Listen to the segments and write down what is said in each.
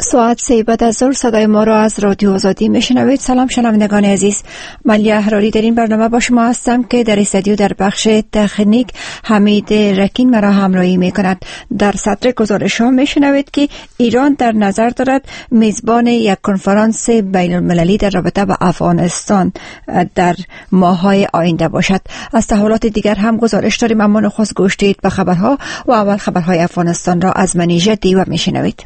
ساعت 3 بعد از ظهر صدای ما را از رادیو آزادی میشنوید. سلام شنوندگان عزیز، ملیه احراری در این برنامه با شما هستم که در استودیو در بخش تکنیک حمید رکین مرا همراهی میکند. در سطر گزارش ها میشنوید که ایران در نظر دارد میزبان یک کنفرانس بین المللی در رابطه با افغانستان در ماه‌های آینده باشد. از تحولات دیگر هم گزارش داریم، اما نخست گوش دهید به خبرها و اول خبرهای افغانستان را از منیژه دیو میشنوید.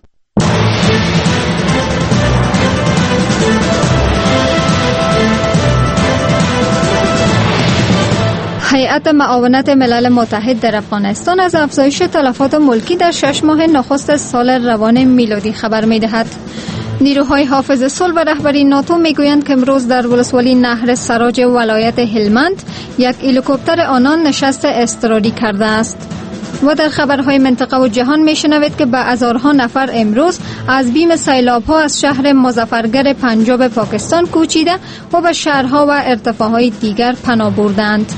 هیئت معاونت ملل متحد در افغانستان از افزایش تلفات ملکی در 6 ماه نخست سال روان میلادی خبر می‌دهد. نیروهای حافظ صلح و رهبری ناتو میگویند که امروز در ولسوالی نهر سراج ولایت هلمند یک هلیکوپتر آنان نشست اضطراری کرده است. و در خبرهای منطقه و جهان میشنوید که به هزارها نفر امروز از بیم سیلاب‌ها از شهر مظفرگر پنجاب پاکستان کوچیده و به شهرها و ارتفاعهای دیگر پناه بردند.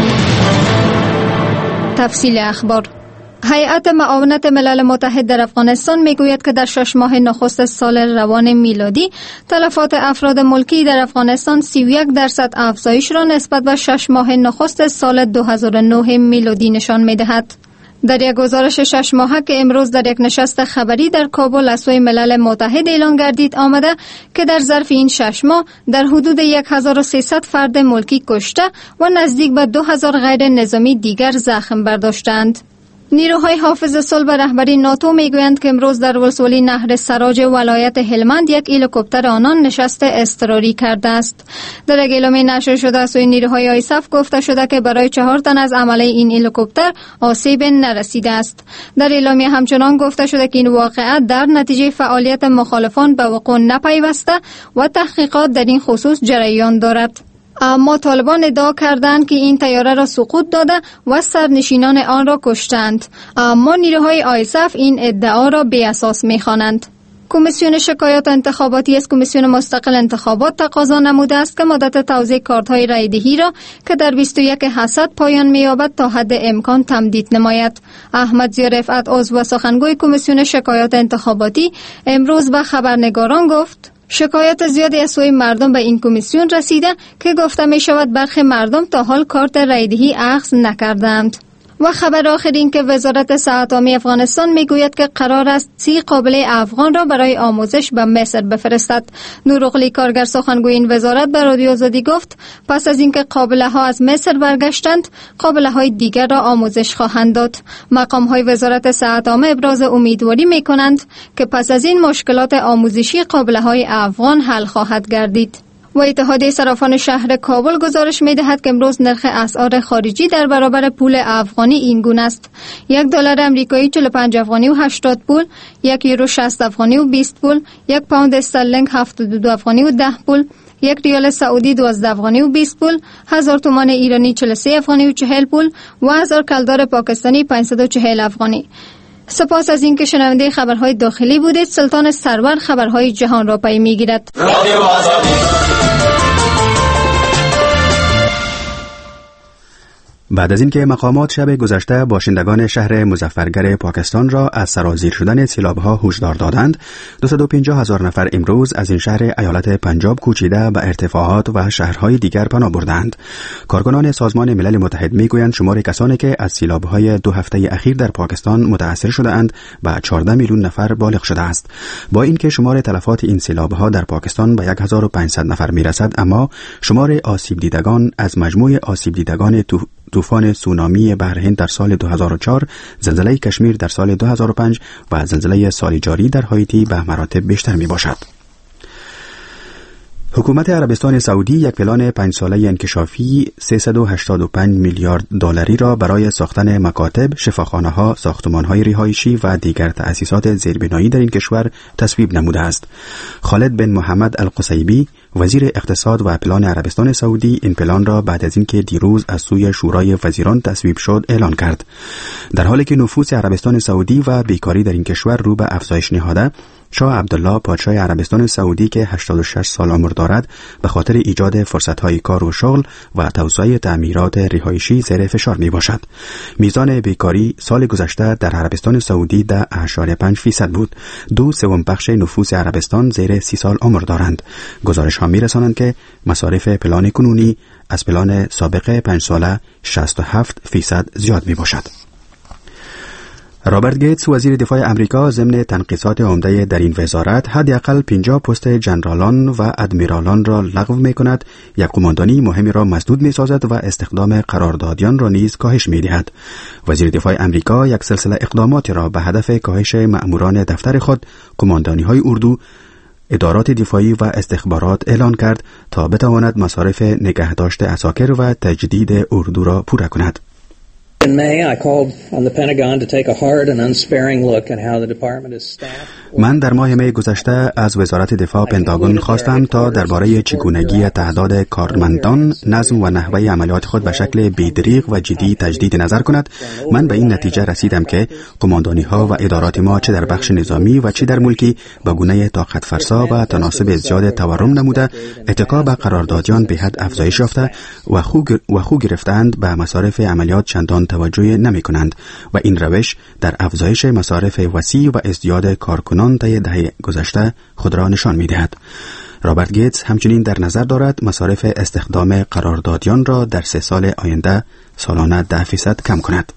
تفصیل اخبار. هیئت معاونت ملل متحد در افغانستان میگوید که در 6 ماه نخست سال روان میلادی تلفات افراد ملکی در افغانستان 31% افزایش را نسبت به 6 ماه نخست سال 2009 میلادی نشان میدهد. در یک گزارش 6 ماهه که امروز در یک نشست خبری در کابل از سوی ملل متحد اعلان گردید آمده که در ظرف این 6 ماه در حدود 1300 فرد ملکی کشته و نزدیک به 2000 غیر نظامی دیگر زخم برداشتند. نیروهای حافظ صلح و رهبری ناتو میگویند که امروز در ولسوالی نهر سراج ولایت هلمند یک هلیکوپتر آنان نشست اضطراری کرده است. در یک اعلامیه نشر شده از سوی نیروهای آیساف گفته شده که برای 4 تن از عمله این هلیکوپتر آسیب نرسیده است. در اعلامیه همچنان گفته شده که این واقعه در نتیجه فعالیت مخالفان به وقوع نپیوسته و تحقیقات در این خصوص جریان دارد. اما طالبان ادعا کردند که این طیاره را سقوط داده و سرنشینان آن را کشتند. اما نیروهای آیساف این ادعا را بی اساس می‌خوانند. کمیسیون شکایات انتخاباتی از کمیسیون مستقل انتخابات تقاضا نموده است که مدت توزیع کارت‌های رای‌دهی را که در 21 حسد پایان می‌یابد تا حد امکان تمدید نماید. احمد ضیا رفعت عضو و سخنگوی کمیسیون شکایات انتخاباتی امروز به خبرنگاران گفت شکایت زیادی از سوی مردم به این کمیسیون رسیده که گفته می شود برخی مردم تا حال کارت رای‌دهی اخذ نکردند. و خبر آخر این که وزارت صحت عامه افغانستان میگوید که قرار است 30 قابله افغان را برای آموزش به مصر بفرستد. نوراغلی کارگر سخنگوی این وزارت به رادیو آزادی گفت پس از اینکه قابله ها از مصر برگشتند قابله های دیگر را آموزش خواهند داد. مقام های وزارت صحت عامه ابراز امیدواری می کنند که پس از این مشکلات آموزشی قابله های افغان حل خواهد گردید. و اتحادیه صرافان شهر کابل گزارش می‌دهد که امروز نرخ اسعار خارجی در برابر پول افغانی این گونه است: $1 آمریکایی 45 افغانی و 80 پول، €1 60 افغانی و 20 پول، £1 استرلینگ 72 افغانی و 10 پول، یک ریال سعودی 12 افغانی و 20 پول، 1000 تومان ایرانی 43 افغانی و 40 پول و 1000 کلدار پاکستانی 540 افغانی. سپاس از اینکه شنونده خبرهای داخلی بودید. سلطان سرور خبرهای جهان را پی میگیرد. بعد از اینکه مقامات شب گذشته باشندگان شهر مظفرگر پاکستان را از سرازیر شدن سیلاب‌ها هشدار دادند، 250,000 نفر امروز از این شهر ایالت پنجاب کوچیده به ارتفاعات و شهرهای دیگر پناه بردند. کارکنان سازمان ملل متحد میگویند شمار کسانی که از سیلاب‌های 2 هفته اخیر در پاکستان متأثر شده‌اند به 14 میلیون نفر بالغ شده است. با اینکه شمار تلفات این سیلاب‌ها در پاکستان به 1500 نفر میرسد، اما شمار آسیب دیدگان از مجموع آسیب دیدگان طوفان سونامی بحر هند در سال 2004، زلزله کشمیر در سال 2005 و زلزله سال جاری در هایتی به مراتب بیشتر می باشد. حکومت عربستان سعودی یک پلان 5 ساله انکشافی 385 میلیارد دلاری را برای ساختن مکاتب، شفاخانه‌ها، ساختمان‌های رهایشی و دیگر تأسیسات زیربنایی در این کشور تصویب نموده است. خالد بن محمد القصیبی، وزیر اقتصاد و پلان عربستان سعودی، این پلان را بعد از اینکه دیروز از سوی شورای وزیران تصویب شد اعلان کرد. در حالی که نفوس عربستان سعودی و بیکاری در این کشور رو به افزایش نهاده، شاه عبدالله پادشاه عربستان سعودی که 86 سال عمر دارد به خاطر ایجاد فرصت‌های کار و شغل و توسعه تعمیرات رهایشی زیر فشار میباشد. میزان بیکاری سال گذشته در عربستان سعودی 10.5% بود. 2/3 بخش نفوس عربستان زیر 30 سال عمر دارند. گزارش ها میرسانند که مصارف پلان کنونی از پلان سابق 5 ساله 67% زیاد میباشد. رابرت گیتس وزیر دفاع امریکا ضمن تنقیصات عمده در این وزارت حداقل 50 پست ژنرالان و ادمیرالان را لغو می‌کند، یک قماندانی مهمی را مسدود می‌سازد و استخدام قراردادیان را نیز کاهش می‌دهد. وزیر دفاع امریکا یک سلسله اقداماتی را به هدف کاهش مأموران دفتر خود، قماندانی‌های اردو، ادارات دفاعی و استخبارات اعلان کرد تا بتواند مصارف نگهداشت عساکر و تجدید اردو را پوره کند. In May, I called on the Pentagon to take a hard and unsparing look at how the department is staffed. من در ماه می گذشته از وزارت دفاع پنتاگون خواستم تا درباره چگونگی تعداد کارمندان، نظم و نحوه عملیات خود به شکل بی‌دریغ و جدی تجدید نظر کند. من به این نتیجه رسیدم که قماندانی ها و ادارات ما چه در بخش نظامی و چه در ملکی به گونه طاقت فرسا و تناسب زیاد تورم نموده، اتکا به قراردادیان به حد افزایش یافته و خو گرفتند به مصارف عملیات چندان توجه نمی کنند و این روش در افزایش مصارف وسیع و ازدیاد کارکنان طی دهه گذشته خود را نشان می دهد. رابرت گیتس همچنین در نظر دارد مصارف استخدام قراردادیان را در 3 سال آینده سالانه 10% کم کند.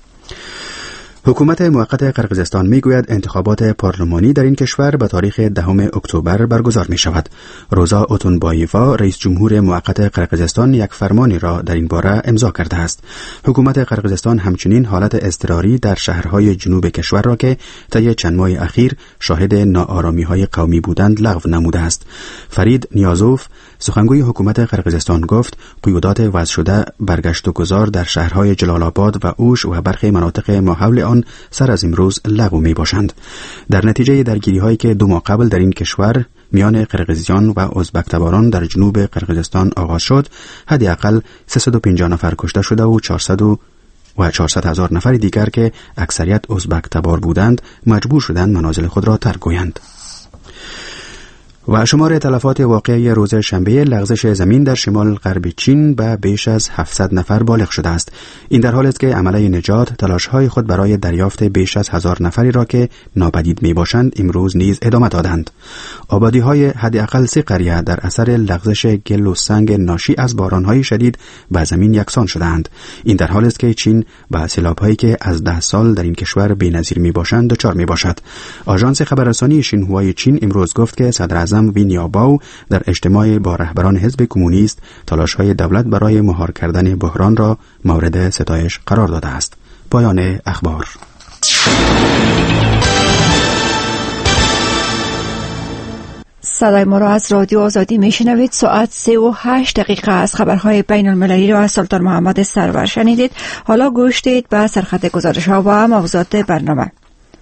حکومت موقت قرقیزستان میگوید انتخابات پارلمانی در این کشور به تاریخ 10 اکتبر برگزار می شود. روزا اوتونباییوا رئیس جمهور موقت قرقیزستان یک فرمانی را در این باره امضا کرده است. حکومت قرقیزستان همچنین حالت اضطراری در شهرهای جنوب کشور را که طی چند ماه اخیر شاهد ناآرامی‌های قومی بودند لغو نموده است. فرید نیازوف سخنگوی حکومت قرقیزستان گفت قیودات وضع شده برگشت و گذار در شهرهای جلال آباد و اوش و برخی مناطق ماحول آن سر از امروز لغو می باشند. در نتیجه درگیری‌هایی که 2 ماه قبل در این کشور میان قرقیزیان و ازبک تباران در جنوب قرقیزستان آغاز شد، حداقل 350 نفر کشته شده و 400,000 نفر دیگر که اکثریت ازبک تبار بودند مجبور شدند منازل خود را ترک کنند. و شمار تلفات واقعی روز شنبه لغزش زمین در شمال غرب چین به بیش از 700 نفر بالغ شده است. این در حالی است که عمله نجات تلاش‌های خود برای دریافت بیش از 1000 نفری را که ناپدید می‌باشند امروز نیز ادامه دادند. آبادی‌های حداقل 3 قریه در اثر لغزش گل و سنگ ناشی از باران‌های شدید به زمین یکسان شده‌اند. این در حالی است که چین به سیلاب‌هایی که از 10 سال در این کشور بی‌نظیر می‌باشند دچار می‌باشد. آژانس خبررسانی شینهوای چین امروز گفت که صدراعظم وینیاباو در اجتماع با رهبران حزب کمونیست تلاش‌های دولت برای مهار کردن بحران را مورد ستایش قرار داده است. پایان اخبار. صدای ما را از رادیو آزادی میشنوید. ساعت 3:08 از خبرهای بین المللی را از سلطان محمد سرور شنیدید. حالا گوش دید به سرخط گزارش‌ها و موضوعات برنامه.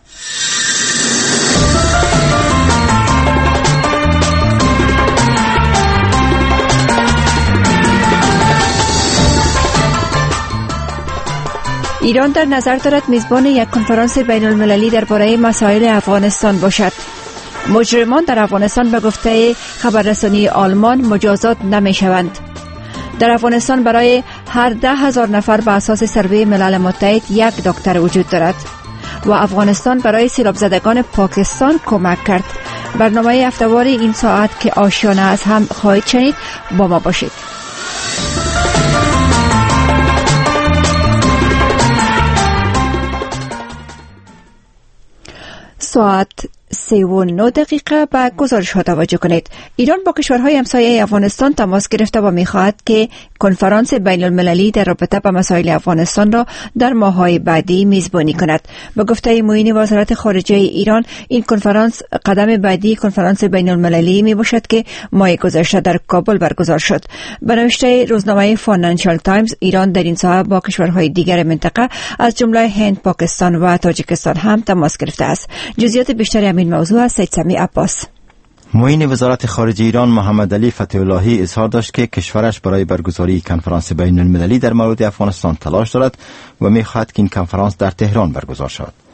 ایران در نظر دارد میزبان یک کنفرانس بین المللی درباره مسائل افغانستان باشد. مجرمان در افغانستان به گفته خبررسانی آلمان مجازات نمی شوند. در افغانستان برای هر 10,000 نفر به اساس سروی ملل متحد 1 دکتر وجود دارد و افغانستان برای سیلاب زدگان پاکستان کمک کرد. برنامه هفته‌واری این ساعت که آشیانه از هم خواهید شنید، با ما باشید. ساعت 3:09 به گزارش ها توجه کنید. ایران با کشورهای همسایه افغانستان تماس گرفته و می‌خواهد که کنفرانس بین المللی در رابطه با مسائل افغانستان را در ماه‌های بعدی میزبانی کند. به گفته معین وزارت خارجه ایران، این کنفرانس قدم بعدی کنفرانس بین المللی میباشد که ماه گذشته در کابل برگزار شد. به نوشته روزنامه فاینانشال تایمز، ایران در این ساحه با کشورهای دیگر منطقه از جمله هند، پاکستان و تاجیکستان هم تماس گرفته است. جزئیات بیشتری این موضوع از سید سمی عباس. معین وزارت خارجه ایران محمد علی فتح اللهی اظهار داشت که کشورش برای برگزاری کنفرانس بین المللی در مورد افغانستان تلاش دارد و می‌خواهد که این کنفرانس در تهران برگزار شود.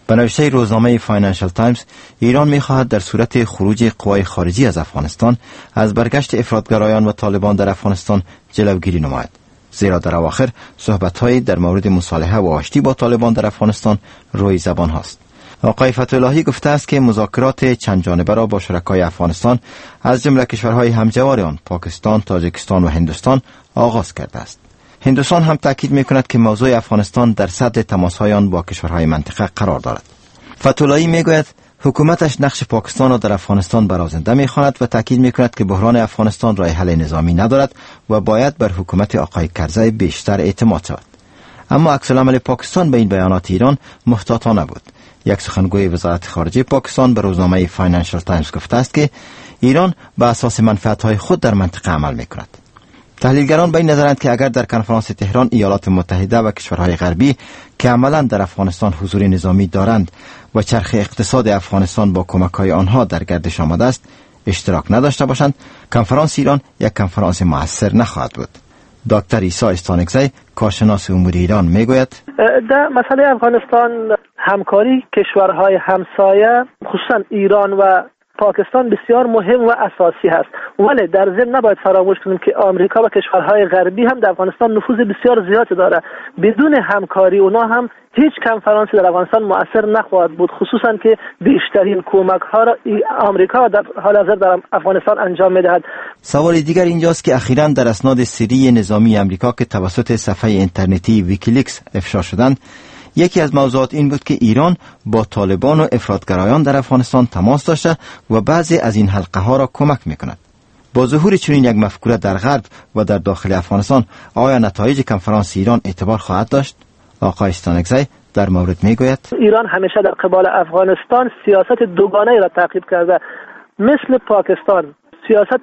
به نوشته روزنامه فاینانشال تایمز، ایران می‌خواهد در صورت خروج قوای خارجی از افغانستان از برگشت افراطگرایان و طالبان در افغانستان جلوگیری نماید، زیرا در اواخر صحبت‌هایی در مورد مصالحه و آشتی با طالبان در افغانستان روی زبان هست. آقای فتح‌اللهی گفته است که مذاکرات چند جانبه را با شرکای افغانستان از جمله کشورهای همجوار آن پاکستان، تاجیکستان و هندوستان آغاز کرده است. هندوستان هم تاکید می‌کند که موضوع افغانستان در صدر تماس‌های آن با کشورهای منطقه قرار دارد. فتح‌اللهی میگوید حکومتش نقش پاکستان را در افغانستان برازنده می‌خواند و تاکید می‌کند که بحران افغانستان راه حل نظامی ندارد و باید بر حکومت آقای کرزی بیشتر اعتماد شود. اما عکس‌العمل پاکستان به این بیانات ایران محتاطانه بود. یک سخنگوی وزارت خارجه پاکستان به روزنامه فاینانشال تایمز گفته است که ایران به اساس منفعت‌های خود در منطقه عمل می‌کند. تحلیلگران به این نظرند که اگر در کنفرانس تهران ایالات متحده و کشورهای غربی که عملاً در افغانستان حضور نظامی دارند و چرخ اقتصاد افغانستان با کمک‌های آنها در گردش آمده است اشتراک نداشته باشند، کنفرانس ایران یک کنفرانس مؤثر نخواهد بود. دکتر عیسی استانکزی، کارشناس امور ایران، میگوید در مسئله افغانستان همکاری کشورهای همسایه خصوصا ایران و پاکستان بسیار مهم و اساسی هست، ولی در ضمن نباید فراموش کنیم که آمریکا و کشورهای غربی هم در افغانستان نفوذ بسیار زیادی داره. بدون همکاری اونا هم هیچ کنفرانسی در افغانستان مؤثر نخواهد بود، خصوصا که بیشترین کمک ها را آمریکا در حال حاضر در افغانستان انجام میدهد. سوال دیگر اینجاست که اخیراً در اسناد سری نظامی آمریکا که توسط صفحه اینترنتی ویکیلیکس افشا شدند، یکی از موضوعات این بود که ایران با طالبان و افراطگرایان در افغانستان تماس داشته و بعضی از این حلقه ها را کمک میکند. با ظهور چنین یک مفکوره در غرب و در داخل افغانستان آیا نتایج کنفرانس ایران اعتبار خواهد داشت؟ آقای استانکزی در مورد میگوید ایران همیشه در قبال افغانستان سیاست دوگانه را تعقیب کرده. مثل پاکستان سیاست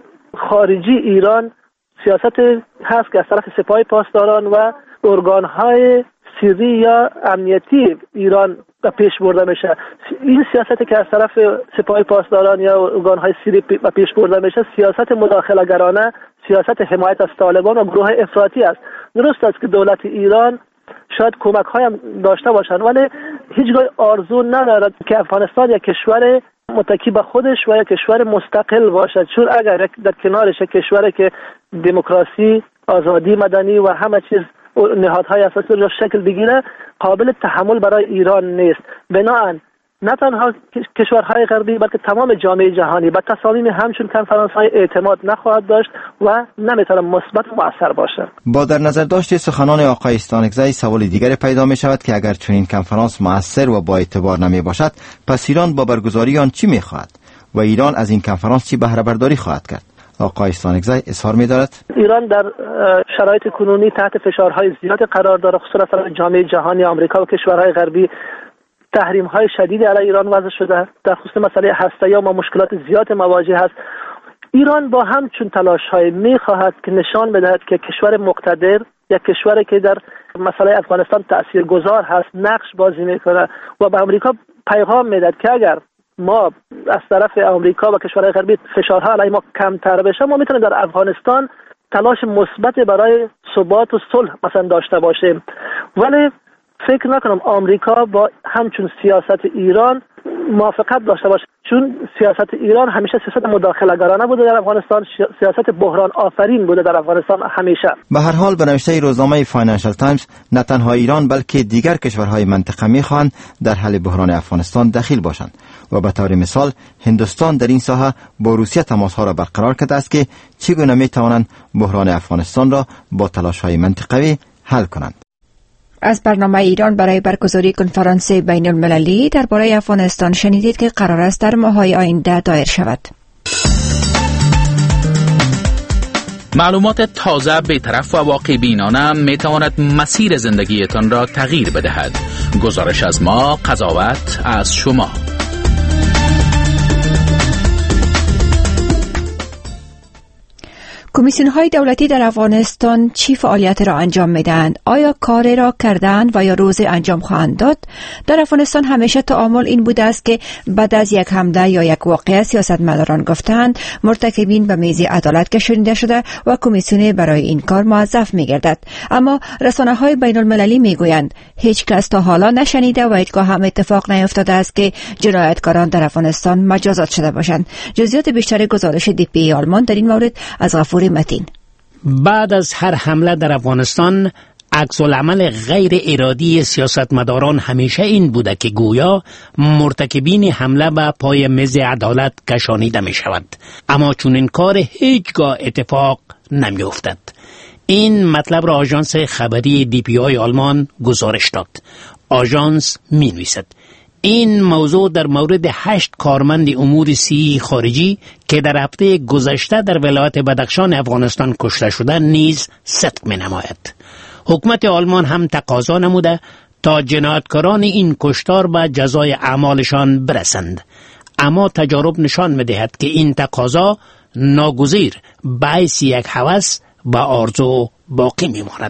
خارجی ایران سیاست هست که از طرف سپاه پاسداران و ارگانهای سری یا امنیتی ایران پیش برده میشه. این سیاستی که از طرف سپاه پاسداران یا ارگانهای سری پیش برده میشه سیاست مداخله‌گرانه، سیاست حمایت از طالبان و گروه افراطی است. درست است که دولت ایران شاید کمک هایم داشته باشند، ولی هیچگاه آرزو ندارد که افغانستان یک کشور متکی به خودش و یک کشور مستقل باشد، چون اگر در کنارش یک کشوری که دموکراسی، آزادی مدنی و همه چیز نهادهای اساسی را شکل بگیره قابل تحمل برای ایران نیست. بنابراین نه تنها کشورهای غربی بلکه تمام جامعه جهانی به تصامیم همچون کنفرانس‌های اعتماد نخواهد داشت و نمیتونه مثبت و مؤثر باشه. با در نظر داشت سخنان آقای استانکزی، سوال دیگر پیدا می شود که اگر چنین کنفرانس مؤثر و با اعتبار نمی باشد، پس ایران با برگزاری آن چی می خواهد و ایران از این کنفرانس چی بهره برداری خواهد کرد؟ آقای استانکزی اظهار می دارد ایران در شرایط کنونی تحت فشارهای زیاد قرار دارد، خصوصا از جامعه جهانی، آمریکا و کشورهای غربی تحریم های شدیدی علیه ایران وضع شده. در خصوص مسئله هسته‌ای ما مشکلات زیاد مواجه هست. ایران با همچون تلاش های می خواهد که نشان بدهد که کشور مقتدر، یک کشوری که در مسئله افغانستان تاثیرگذار هست، نقش بازی میکنه و به آمریکا پیغام میدهد که اگر ما از طرف آمریکا و کشورهای غربی فشارها علیه ما کمتر بشه، ما میتونیم در افغانستان تلاش مثبت برای ثبات و صلح مثلا داشته باشیم. ولی فکر نکنم آمریکا با همچون سیاست ایران موافقت داشته باشه، چون سیاست ایران همیشه سیاست مداخله‌گرانه بوده در افغانستان، سیاست بحران آفرین بوده در افغانستان همیشه. به هر حال به نوشته روزنامه فاینانشال تایمز، نه تنها ایران بلکه دیگر کشورهای منطقه می‌خواهند در حل بحران افغانستان دخیل باشند و به طور مثال هندوستان در این ساحه با روسیه تماس‌ها را برقرار کرده است که چگونه می‌توانند بحران افغانستان را با تلاش‌های منطقوی حل کنند. از برنامه ایران برای برگزاری کنفرانس بین المللی درباره افغانستان شنیدید که قرار است در ماه‌های آینده دایر شود. معلومات تازه، بی‌طرف و واقع بینانه می تواند مسیر زندگیتان را تغییر بدهد. گزارش از ما، قضاوت از شما. کمیسیون های دولتی در افغانستان چی فعالیت را انجام میدهند؟ آیا کاری را کردند و یا روز انجام خواهند داد؟ در افغانستان همیشه تعامل این بوده است که بعد از یک حمله یا یک واقعه سیاستمداران گفتند مرتکبین به میز عدالت کشانیده شده و کمیسیون برای این کار موظف میگردد. اما رسانه های بین المللی میگویند هیچ کس تا حالا نشنیده و هیچگاه هم اتفاق نیفتاده است که جنایتکاران در افغانستان مجازات شده باشند. جزئیات بیشتر گزارش DPA آلمان در این مورد از غفور متین. بعد از هر حمله در افغانستان عکس‌العمل غیر ارادی سیاستمداران همیشه این بوده که گویا مرتکبین حمله به پای میز عدالت کشانیده می شود، اما چون این کار هیچگاه اتفاق نمی افتد. این مطلب را آژانس خبری DPA آلمان گزارش داد. آژانس می نویسد این موضوع در مورد 8 کارمند امور سیاسی خارجی که در هفته گذشته در ولایت بدخشان افغانستان کشته شدند نیز صدق می نماید. حکومت آلمان هم تقاضا نموده تا جنایتکاران این کشتار به جزای اعمالشان برسند، اما تجارب نشان می دهد که این تقاضا ناگزیر باعث یک هوس و آرزو باقی می ماند.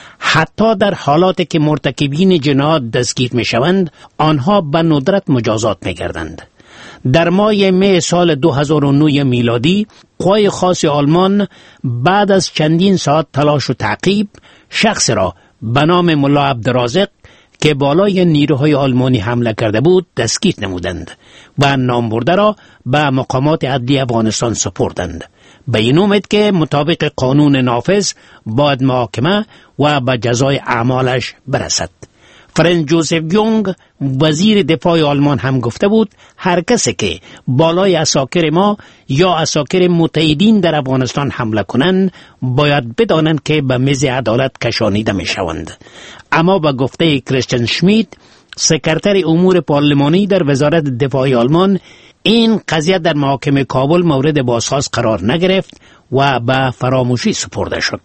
حتی در حالاتی که مرتکبین جنایت دستگیر می شوند، آنها به ندرت مجازات می گردند. در ماه می سال 2009 میلادی قوای خاص آلمان بعد از چندین ساعت تلاش و تعقیب شخص را به نام ملا عبدالرازق که بالای نیروهای آلمانی حمله کرده بود دستگیر نمودند و نامبرده را به مقامات عدلی افغانستان سپردند، به این امید که مطابق قانون نافذ باید محاکمه و به جزای اعمالش برسد. فرانس جوزف یونگ وزیر دفاع آلمان هم گفته بود هر کسی که بالای عساکر ما یا عساکر متحدین در افغانستان حمله کنند باید بدانند که به میز عدالت کشانیده می شوند. اما با گفته کریستین شمیت سکرتر امور پارلمانی در وزارت دفاع آلمان، این قضیه در محاکمه کابل مورد بازخواست قرار نگرفت و به فراموشی سپرده شد.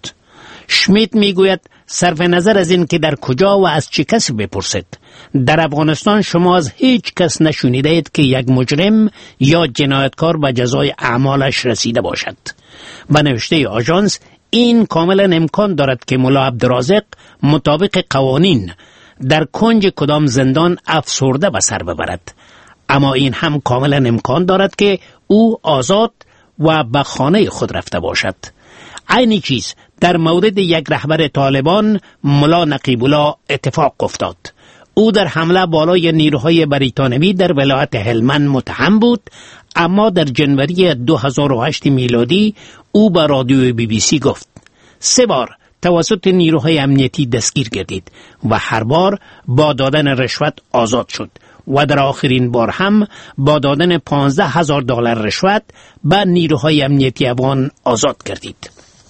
شمیت میگوید صرف نظر از این که در کجا و از چه کسی بپرسید، در افغانستان شما از هیچ کس نشنیده اید که یک مجرم یا جنایتکار به جزای اعمالش رسیده باشد. به نوشته آژانس این کاملا امکان دارد که ملا عبدالرازق مطابق قوانین در کنج کدام زندان افسرده به سر ببرد، اما این هم کاملا امکان دارد که او آزاد و به خانه خود رفته باشد. عین چیز در مورد یک رهبر طالبان ملا نقیب الله اتفاق افتاد. او در حمله بالای نیروهای بریتانوی در ولایت هلمند متهم بود، اما در جنوری 2008 میلادی او به رادیو BBC گفت 3 بار توسط نیروهای امنیتی دستگیر گردید و هر بار با دادن رشوت آزاد شد و در آخرین بار هم با دادن $15,000 رشوت به نیروهای امنیتی افغان آزاد گردید.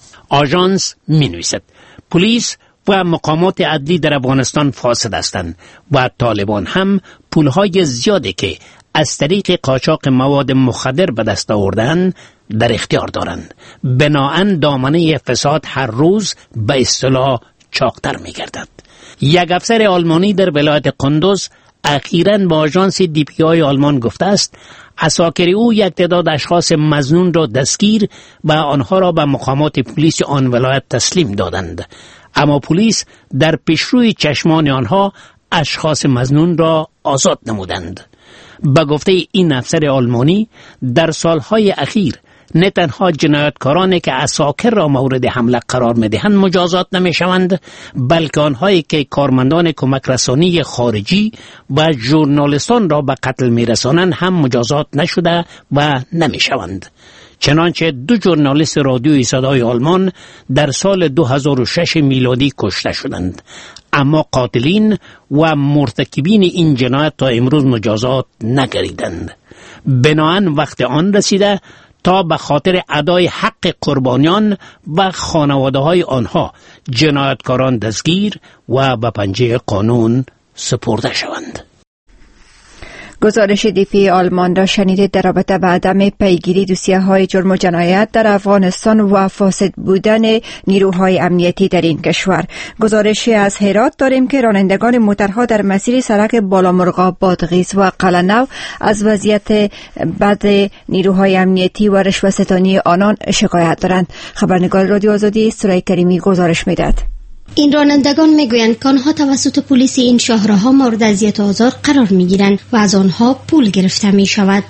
آژانس می نویسد پلیس و مقامات عدلی در افغانستان فاسد هستند و طالبان هم پولهای زیادی که از طریق قاچاق مواد مخدر به دست آوردند در اختیار دارند. بناهن دامنه فساد هر روز به اصطلاح چاقتر می گردد. یک افسر آلمانی در ولایت قندوز اخیراً با آژانس DPA آلمان گفته است عساکر او یک تعداد اشخاص مظنون را دستگیر و آنها را به مقامات پلیس آن ولایت تسلیم دادند، اما پلیس در پیشروی چشمان آنها اشخاص مظنون را آزاد نمودند. به گفته این افسر آلمانی در سالهای اخیر نه تنها جنایتکارانی که عساکر را مورد حمله قرار می‌دهند مجازات نمی‌شوند، بلکه آنهایی که کارمندان کمک رسانی خارجی و ژورنالیستان را به قتل می‌رسانند هم مجازات نشده و نمی‌شوند. چنانچه 2 ژورنالیست رادیوی صدای آلمان در سال 2006 میلادی کشته شدند، اما قاتلین و مرتکبین این جنایت تا امروز مجازات نگردیدند. بناهن وقت آن رسیده تا به خاطر ادای حق قربانیان و خانواده های آنها جنایتکاران دستگیر و به پنجه قانون سپرده شوند. گزارش دیپی آلمان را شنیدید در رابطه با عدم پیگیری دوسیه‌های جرم و جنایت در افغانستان و فاسد بودن نیروهای امنیتی در این کشور. گزارشی از هرات داریم که رانندگان موترها در مسیر سرک بالامرغاب، بادغیس و قلعه‌نو از وضعیت بد نیروهای امنیتی و رشوه‌ستانی آنان شکایت دارند. خبرنگار رادیو آزادی سرای کریمی گزارش می‌دهد. این رانندگان میگویند که آنها توسط پلیس این شهرها مورد اذیت و آزار قرار میگیرند و از آنها پول گرفته می شود.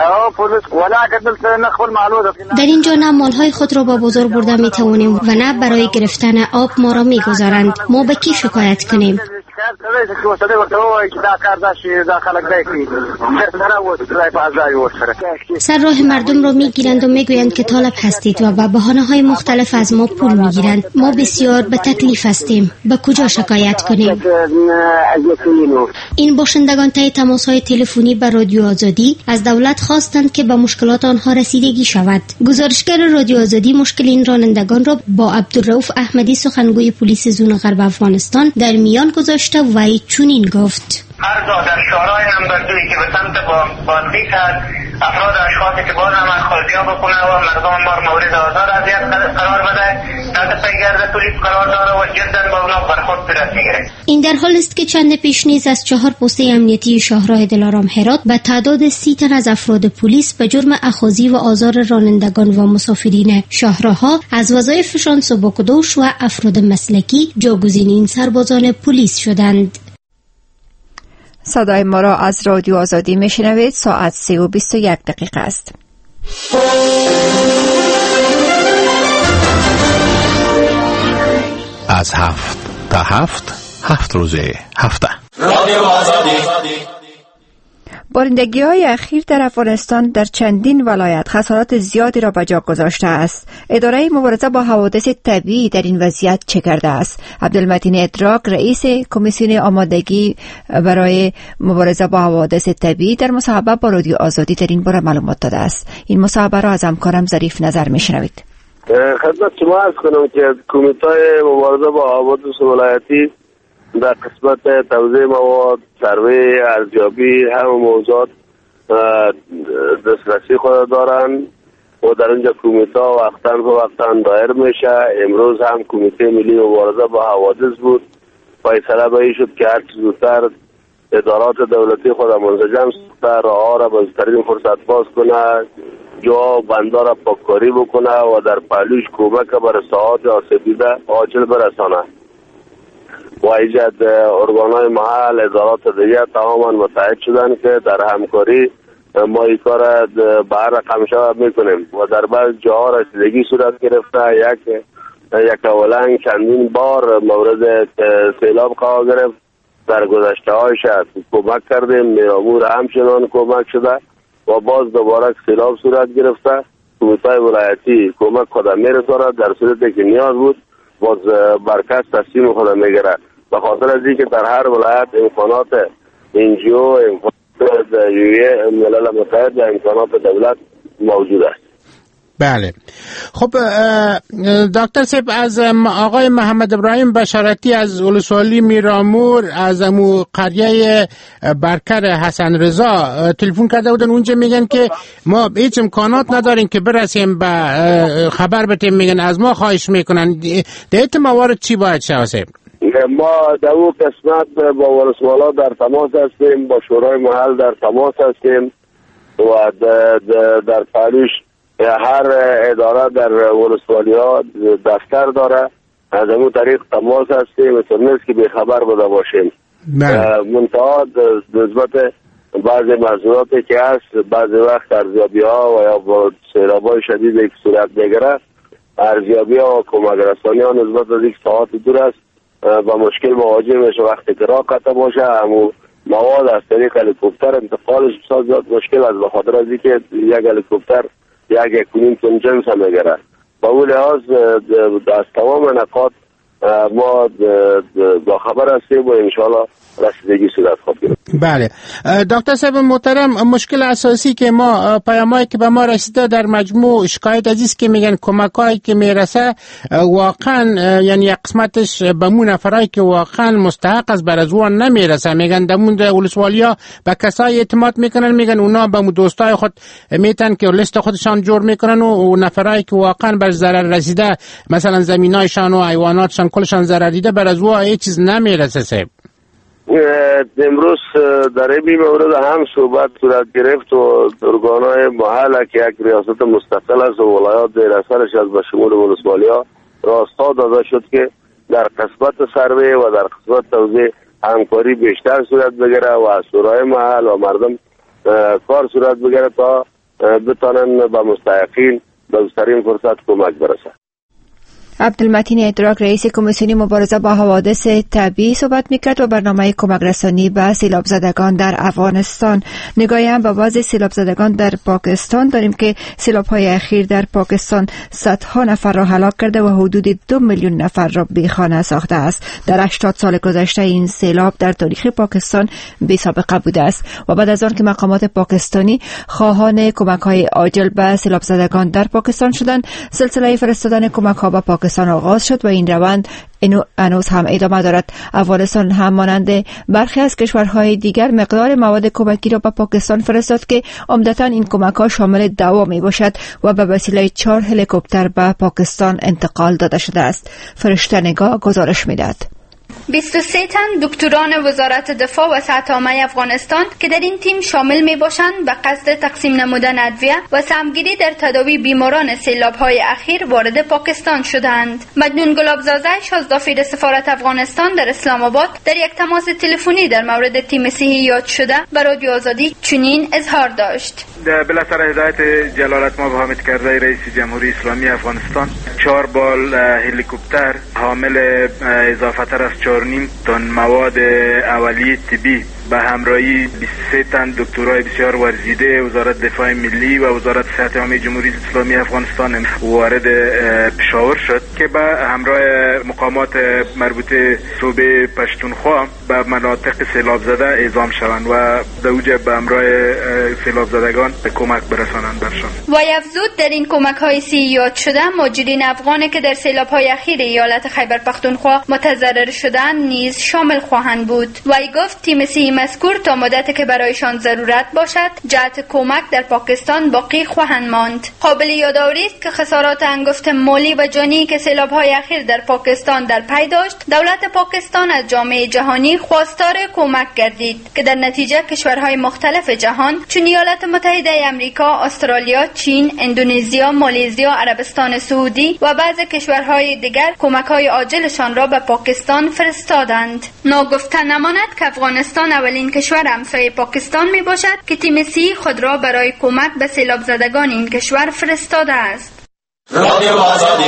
در اینجا نه مالهای خود را با بازار برده می توانیم و نه برای گرفتن آب ما را می گذارند. ما به کی شکایت کنیم؟ سر راه مردم را میگیرند و میگویند که طالب هستید و به بهانه‌های مختلف از ما پول میگیرند. ما بسیار به تکلیف هستیم. به کجا شکایت کنیم؟ این باشندگان طی تماس‌های تلفنی به رادیو آزادی از دولت خواستند که به مشکلات آنها رسیدگی شود. گزارشگر رادیو آزادی مشکل این رانندگان را با عبدالرؤوف احمدی، سخنگوی پلیس زون غرب افغانستان، در میان گذاشته و چنین گفت: هر جا در شهرهای نمبر 2 که به سمت بادغیس هست، افراد اشخاصی که باز هم خالدیا بکنه و مردم ما مورد آزار اذیت قرار بده، تحت پیگرد پلیس قرار داره و جدا با اونا برخورد صورت میگیره. این در حال است که چند پیش نیز از 4 پسته امنیتی شهرهای دلارام هرات به تعداد 30 تن از افراد پلیس به جرم اخاذی و آزار رانندگان و مسافرین شهرها از وظایفشان سبکدوش و افراد مسلکی جاگزین این سربازان پلیس شدند. صدای ما را از رادیو آزادی میشنوید. ساعت 3:21 است. از 7 تا 7 روز هفته رادیو آزادی. بارندگی‌های اخیر در افغانستان در چندین ولایت خسارات زیادی را به جا گذاشته است. اداره مبارزه با حوادث طبیعی در این وضعیت چه کرده است؟ عبدالمتین ادراک، رئیس کمیسیون آمادگی برای مبارزه با حوادث طبیعی، در مصاحبه با رادیو آزادی در این باره معلومات داده است. این مصاحبه را از همکارم ظریف نظر میشنوید. خدمت شما عرض کنم که کمیته مبارزه با حوادث ولایتی در قسمت توزیع مواد، سروی، ارزیابی، همه موضوعات دسترسی خود دارند و در اینجا کمیته وقتاً دایر میشه. امروز هم کمیته ملی مبارزه با حوادث بود. فیصله به این شد که هر چه زودتر ادارات دولتی خود منسجم ساخته، راه‌ها را به زودترین فرصت باز کنه، جا بندا را پاککاری بکنه و در پهلوش کمک بر ساعات آسیب دیده عاجل برسانه. و ایجاد ارگان‌های محل، ادارات دیگه تماما متحد شدن که در همکاری ما این کار به هر رقم شود میکنیم و در بعض جاها رسیدگی صورت گرفته. یک اولنگ چندین بار مورد سیلاب قرار گرفت. در گذشته های شد کمک کردیم، میرامور همچنان کمک شده و باز دوباره سیلاب صورت گرفته. کمیته ولایتی کمک خود میرساند، در صورتی که نیاز بود باز برکت تصمیم خود میگیره. به خاطر از اینکه در هر ولایت امکانات NGO، امکانات ملل متحد و امکانات دولت موجود است. بله. خب دکتر صاحب، از آقای محمد ابراهیم بشارتی از ولسوالی میرامور، از امو قریه برکر حسن رضا تلفن کرده بودن. اونجا میگن که ما هیچ امکانات نداریم که برسیم به خبر بتیم، میگن از ما خواهش میکنن. دیت موارد چی باید شود؟ ما در اون قسمت با ولسوالا در تماس هستیم، با شورای محل در تماس هستیم و در پهلوش هر اداره در ولسوالی ها دفتر داره. از اون طریق تماس هستیم، مثل نیست که بیخبر بوده باشیم. منتها نسبت بعضی موضوعاتی که هست، بعضی وقت ارزیابی ها و یا با سیلاب های شدید که صورت میگیره، ارزیابی ها و کمک رسانی ها نسبت از یک ساعت دور است و مشکل مواجه میشه. وقتی که راه قطع باشه همون مواد از طریق هلیکوپتر انتقالش بسیار زیاد مشکل است، به خاطر از اینکه یک هلیکوپتر 1.5 تن جنس هم میگیره. با اون لحاظ از تمام نقاط ما با خبر هستیم و انشاءالله رسیدگی صورت خواهد گرفت. بله دکتر صاحب محترم، مشکل اساسی که ما پیامایی که به ما رسیده در مجموع شکایت عزیز که میگن کمکایی که میرسه واقعا یعنی یک قسمتش به مون نفرایی که واقعا مستحق از بر از اون نمیرسه. میگن دمون ولسوالیا به کسای اعتماد میکنن، میگن اونا به دوستای خود میتن که لیست خودشان جور میکنن و نفرایی که واقعا بر ضرر رسیده مثلا زمینایشان و حیواناتشان کلشان ضرر دیده بر از اون هیچ چیز نمیرسه. امروز در این مورد هم صحبت صورت گرفت و ارگانهای محل که یک ریاست مستقل است و ولایات زیر اثرش از به شمول ولسوالیا راستا داده شد که در قسمت سروی و در قسمت توزیع همکاری بیشتر صورت بگیره و از شورای محل و مردم کار صورت بگیره تا بتانن به مستحقین به بهترین فرصت کمک برسه. عبدالمتین ادراک رئیس کمیسیون مبارزه با حوادث طبیعی صحبت میکرد و برنامه کمک رسانی به سیلاب زدگان در افغانستان. نگاهی هم به وضع سیلاب زدگان در پاکستان داریم که سیلاب های اخیر در پاکستان صدها نفر را هلاک کرده و حدود 2 میلیون نفر را بیخانه ساخته است. در 80 سال گذشته این سیلاب در تاریخ پاکستان بی سابقه بوده است و بعد از آن که مقامات پاکستانی خواهان کمک های عاجل به سیلاب زدگان در پاکستان شدند، سلسله فرستادن کمک ها به پاکستان آغاز شد و این روند هنوز هم ادامه دارد. افغانستان هم مانند برخی از کشورهای دیگر مقدار مواد کمکی را به پاکستان فرستاد که عمدتاً این کمک ها شامل دوا می باشد و به وسیله 4 هلیکوپتر به پاکستان انتقال داده شده است. فرشته نگاه گزارش می‌دهد. 23 تن دکتران وزارت دفاع و سطح عامه افغانستان که در این تیم شامل می باشند به قصد تقسیم نمودن ادویه و سهمگیری در تداوی بیماران سیلاب‌های اخیر وارد پاکستان شدند. مجنون گلابزاده شازدافیر سفارت افغانستان در اسلام آباد در یک تماس تلفنی در مورد تیم صحی یاد شده به رادیو آزادی چنین اظهار داشت: بالاخره هدایت جلالت مآب حامد کرزی رئیس جمهوری اسلامی افغانستان 4 بال هلیکوپتر حامل اضافه تر از 4.5 تن مواد اولیه طبی به همراهی 23 تن دکترای بسیار ورزیده وزارت دفاع ملی و وزارت صحت عامه جمهوری اسلامی افغانستان وارد پشاور شد که به همراه مقامات مربوطه صوبه پشتونخوا به مناطق سیلاب زده اعزام شوند و در اوجه به همراه سیلاب زدگان کمک برسانند برشان. وی افزود در این کمک های سی یاد شده مهاجرین افغانی که در سیلاب های اخیر ایالت خیبر پختونخوا متضرر شدند نیز شامل خواهند بود. وی گفت تیم سی مذکور تا مدتی که برایشان ضرورت باشد جهت کمک در پاکستان باقی خواهند ماند. قابل یادآوری است که خسارات انگفت مالی و جانی که سیلاب‌های اخیر در پاکستان در پی داشت، دولت پاکستان از جامعه جهانی خواستار کمک گردید که در نتیجه کشورهای مختلف جهان چون ایالات متحده آمریکا، استرالیا، چین، اندونزیا، مالزیا، عربستان سعودی و بعضی کشورهای دیگر کمک‌های عاجلشان را به پاکستان فرستادند. ناگفته نماند که افغانستان اولین کشور همسایه پاکستان می باشد که تیم سی خود را برای کمک به سیلاب زدگان این کشور فرستاده است. رادیو آزادی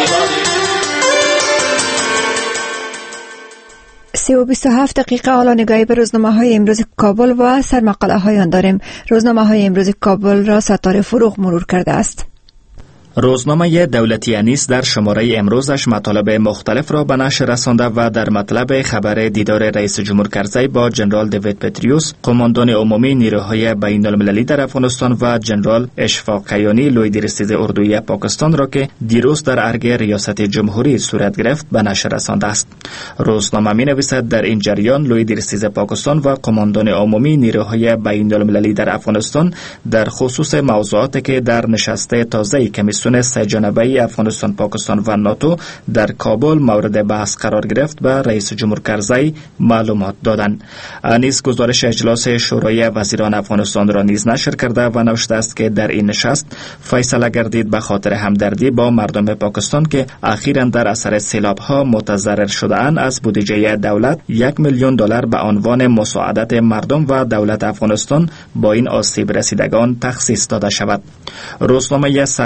3:27 دقیقه. حالا نگاهی به روزنامه‌های امروز کابل و سرمقاله آن داریم. روزنامه‌های امروز کابل را ستاره فروغ مرور کرده است. روزنامه دولتی انیس در شماره امروزش مطالب مختلف را به نشر رسانده و در مطلب خبر دیدار رئیس جمهور کرزی با جنرال دیوید پتریوس، قماندان عمومی نیروهای بین المللی در افغانستان و جنرال اشفاق کیانی لوی درستیز اردوی پاکستان را که دیروز در ارگ ریاست جمهوری صورت گرفت به نشر رسانده است. روزنامه می نویسد در این جریان لوی درستیز پاکستان و قماندان عمومی نیروهای بین المللی در افغانستان در خصوص موضوعاتی که در نشست تازه کمیسیون سه جانبه افغانستان، پاکستان و ناتو در کابل مورد بحث قرار گرفت به رئیس جمهور کرزی معلومات دادند. انیس گزارش اجلاس شورای وزیران افغانستان را نیز نشر کرده و نوشته است که در این نشست فیصله گردید به خاطر همدردی با مردم پاکستان که اخیراً در اثر سیلاب‌ها متضرر شده‌اند از بودجه دولت $1 میلیون به عنوان مساعدت مردم و دولت افغانستان با این آسیب رسیدگان تخصیص داده شود. روزنامه سرنوشت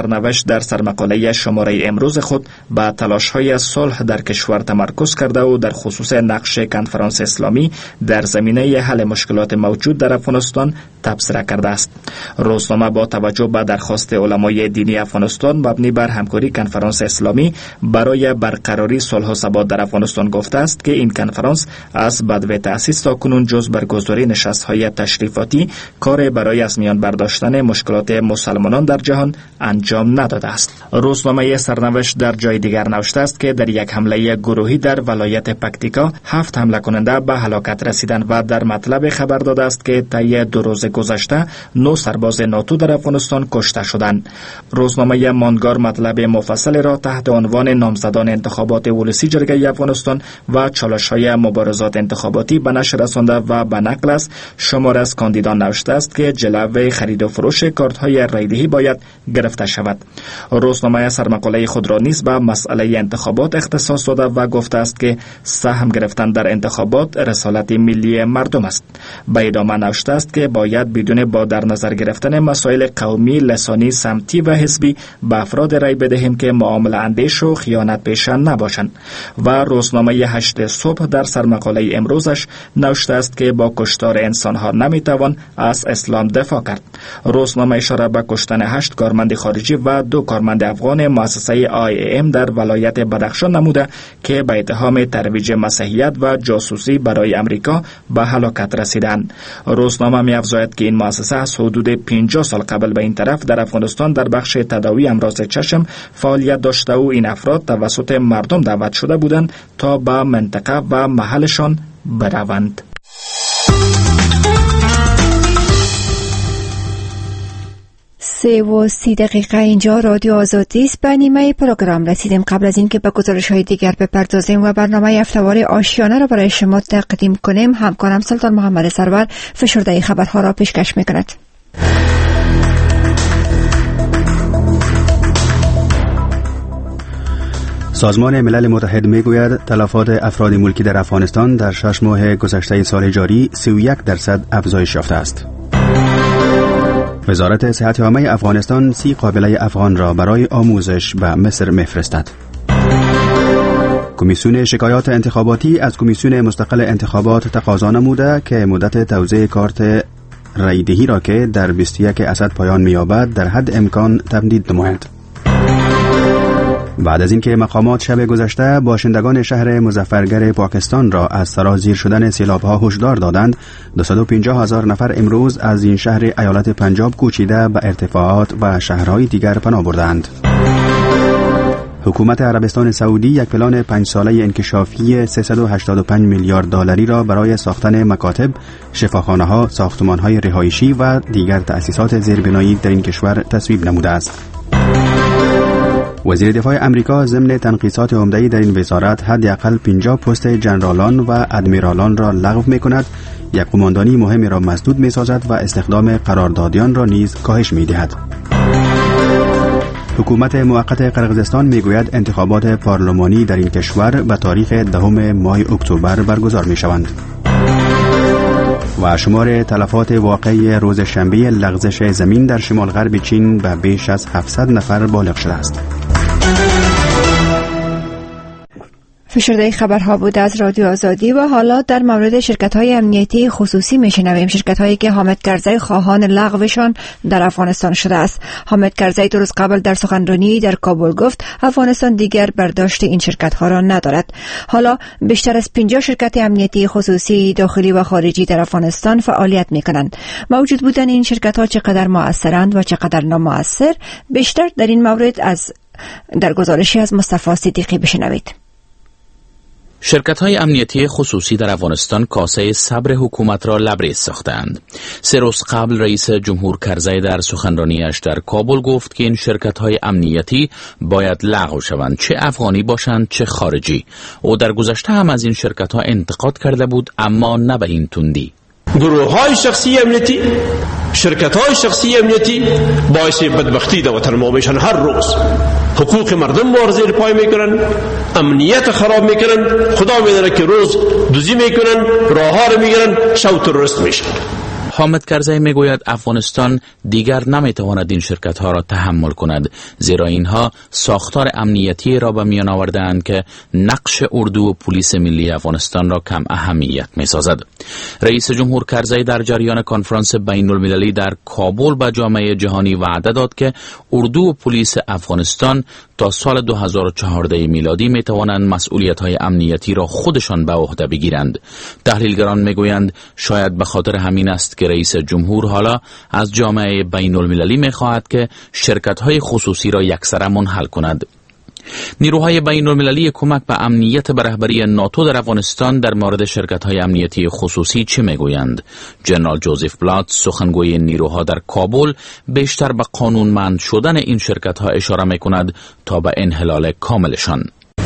در سرمقاله شماره امروز خود به تلاش‌های صلح در کشور تمرکز کرده و در خصوص نقش کنفرانس اسلامی در زمینه حل مشکلات موجود در افغانستان تبصره کرده است. روزنامه با توجه به درخواست علمای دینی افغانستان مبنی بر همکاری کنفرانس اسلامی برای برقراری صلح و ثبات در افغانستان گفته است که این کنفرانس از بدو تأسیس تا کنون جز برگزاری نشست‌های تشریفاتی کار برای از میان برداشتن مشکلات مسلمانان در جهان انجام نداده است. روزنامه سرنوشت در جای دیگر نوشته است که در یک حمله گروهی در ولایت پکتیکا 7 حمله کننده به هلاکت رسیدند و در مطلب خبر داده است که طی 2 روز گذشته 9 سرباز ناتو در افغانستان کشته شدند. روزنامه ماندگار مطلب مفصل را تحت عنوان نامزدان انتخابات ولسی جرگه افغانستان و چالش‌های مبارزات انتخاباتی به نشر رسانده و به نقل از شمار از کاندیدان نوشته است که جلوه خرید و فروش کارت‌های رایدهی باید گرفته شود. روزنامه سرمقاله خود را نیز به مسئله انتخابات اختصاص داده و گفته است که سهم گرفتن در انتخابات رسالت ملی مردم است. به ادامه نوشته است که باید بدون با در نظر گرفتن مسائل قومی، لسانی، سمتی و حزبی به افراد رای بدهیم که معامله اندیش و خیانت پیشه نباشند. و روزنامه 8 صبح در سرمقاله امروزش نوشته است که با کشتار انسان‌ها نمیتوان از اسلام دفاع کرد. روزنامه اشاره به کشتن 8 کارمند خارجی و 2 کارمند افغان مؤسسه IAM در ولایت بدخشان نموده که به اتهام ترویج مسیحیت و جاسوسی برای امریکا به هلاکت رسیدند. روزنامه می‌افزاید که این مؤسسه از حدود 50 سال قبل به این طرف در افغانستان در بخش تداوی امراض چشم فعالیت داشته و این افراد توسط مردم دعوت شده بودند تا به منطقه و محلشان بروند. 3:30 اینجا رادیو آزادی است. به نیمه پروگرام رسیدیم. قبل از اینکه به گزارش‌های دیگر بپردازیم و برنامه هفته‌وار آشیانه را برای شما تقدیم کنیم، همکارم سلطان محمد سرور فشرده خبرها را پیشکش می‌کند. سازمان ملل متحد میگوید تلفات افراد ملکی در افغانستان در 6 ماه گذشته سال جاری 31% افزایش یافته است. وزارت صحت عامه افغانستان 30 قابله افغان را برای آموزش به مصر میفرستد. کمیسیون شکایات انتخاباتی از کمیسیون مستقل انتخابات تقاضا نموده که مدت توزیع کارت رایدهی را که در 21 اسد پایان می‌یابد در حد امکان تمدید نمایند. بعد از اینکه مقامات شب گذشته باشندگان شهر مظفرگر پاکستان را از سرازیر شدن سیلاب‌ها هشدار دادند، 250,000 نفر امروز از این شهر ایالت پنجاب کوچیده به ارتفاعات و شهرهای دیگر پناه بردند. حکومت عربستان سعودی یک پلان 5 ساله انکشافی 385 میلیارد دلاری را برای ساختن مکاتب، شفاخانه‌ها، ساختمان‌های رهایشی و دیگر تأسیسات زیربنایی در این کشور تصویب نموده است. وزیر دفاع امریکا ضمن تنقیصات عمده‌ای در این وزارت حداقل 50 پست ژنرالان و ادمیرالان را لغو می‌کند، یک قماندانی مهمی را مسدود می‌سازد و استخدام قراردادیان را نیز کاهش می‌دهد. حکومت موقت قرقیزستان میگوید انتخابات پارلمانی در این کشور به تاریخ 10 ماه اکتبر برگزار می‌شوند. و شمار تلفات واقعی روز شنبه لغزش زمین در شمال غرب چین به بیش از 700 نفر بالغ شده است. فشرده خبرها بود از رادیو آزادی. و حالا در مورد شرکت‌های امنیتی خصوصی میشنویم. شرکت‌هایی که حامد کرزی خواهان لغوشان در افغانستان شده است. حامد کرزی 2 روز قبل در سخنرانی در کابل گفت افغانستان دیگر برداشت این شرکت‌ها را ندارد. حالا بیشتر از 50 شرکت امنیتی خصوصی داخلی و خارجی در افغانستان فعالیت می‌کنند. موجود بودن این شرکت‌ها چقدر مؤثرند و چقدر نامؤثر، بیشتر در این مورد در گزارشی از مصطفی صدیقی بشنوید. شرکت‌های امنیتی خصوصی در افغانستان کاسه صبر حکومت را لبریز ساختند. 3 روز قبل رئیس جمهور کرزی در سخنرانیش در کابل گفت که این شرکت‌های امنیتی باید لغو شوند، چه افغانی باشند چه خارجی. او در گذشته هم از این شرکت‌ها انتقاد کرده بود، اما نه به این تندی. گروه‌های شخصی امنیتی، شرکت‌های شخصی امنیتی باعث بدبختی در وطن ما میشن. هر روز حقوق مردم ما زیر پای میکنن، امنیت خراب میکنن، خدا میدونه که روز دزدی میکنن، راه‌ها رو میگیرن، شب تروریست میشن. حامد کرزی میگوید افغانستان دیگر نمیتواند این شرکت ها را تحمل کند، زیرا اینها ساختار امنیتی را به میان آورده‌اند که نقش اردو و پلیس ملی افغانستان را کم اهمیت میسازد. رئیس جمهور کرزی در جریان کنفرانس بین المللی در کابل به جامعه جهانی وعده داد که اردو و پلیس افغانستان تا سال 2014 میلادی می توانند مسئولیت‌های امنیتی را خودشان به عهده بگیرند. تحلیلگران میگویند شاید به خاطر همین است که رئیس جمهور حالا از جامعه بین المللی می خواهد که شرکت‌های خصوصی را یکسره منحل کند. نیروهای بین المللی کمک به امنیت به رهبری ناتو در افغانستان در مورد شرکت‌های امنیتی خصوصی چه میگویند؟ جنرال جوزف بلات، سخنگوی نیروها در کابل، بیشتر به قانونمند شدن این شرکت‌ها اشاره می‌کند تا به انحلال کاملشان.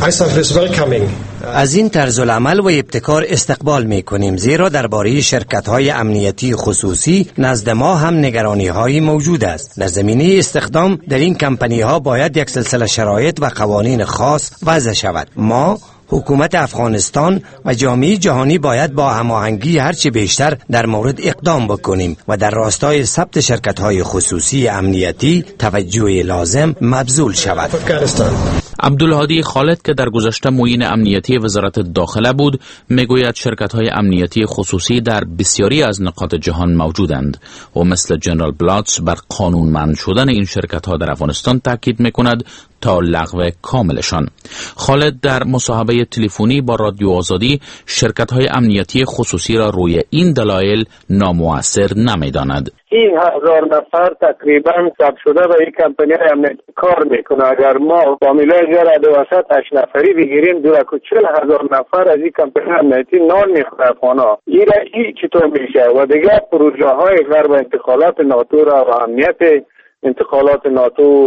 از این طرز العمل و ابتکار استقبال می کنیم، زیرا درباره شرکت‌های امنیتی خصوصی نزد ما هم نگرانی‌هایی موجود است. در زمینه استخدام در این کمپانی‌ها باید یک سلسله شرایط و قوانین خاص وضع شود. ما حکومت افغانستان و جامعه جهانی باید با هماهنگی هرچه بیشتر در مورد اقدام بکنیم و در راستای ثبت شرکت‌های خصوصی امنیتی توجه لازم مبذول شود. عبدالهادی خالد که در گذشته معین امنیتی وزارت داخله بود، میگوید شرکت‌های امنیتی خصوصی در بسیاری از نقاط جهان موجودند و مثل جنرال بلاتس بر قانونمند شدن این شرکت‌ها در افغانستان تاکید می‌کند تا لغو کاملشان. خالد در مصاحبه تلفنی با رادیو آزادی شرکت‌های امنیتی خصوصی را روی این دلایل نامؤثر نمی‌داند. این 1000 نفر تقریبا ثبت شده و این کمپانی امنیتی کار میکنه. اگر ما فامیلای غیر 208 نفری بگیریم 240,000 نفر از این کمپانی امنیتی نان میخوره افغانا. این چطور میشه؟ و دیگر پروژه های غرب انتقالات ناتو را و امنیت انتقالات ناتو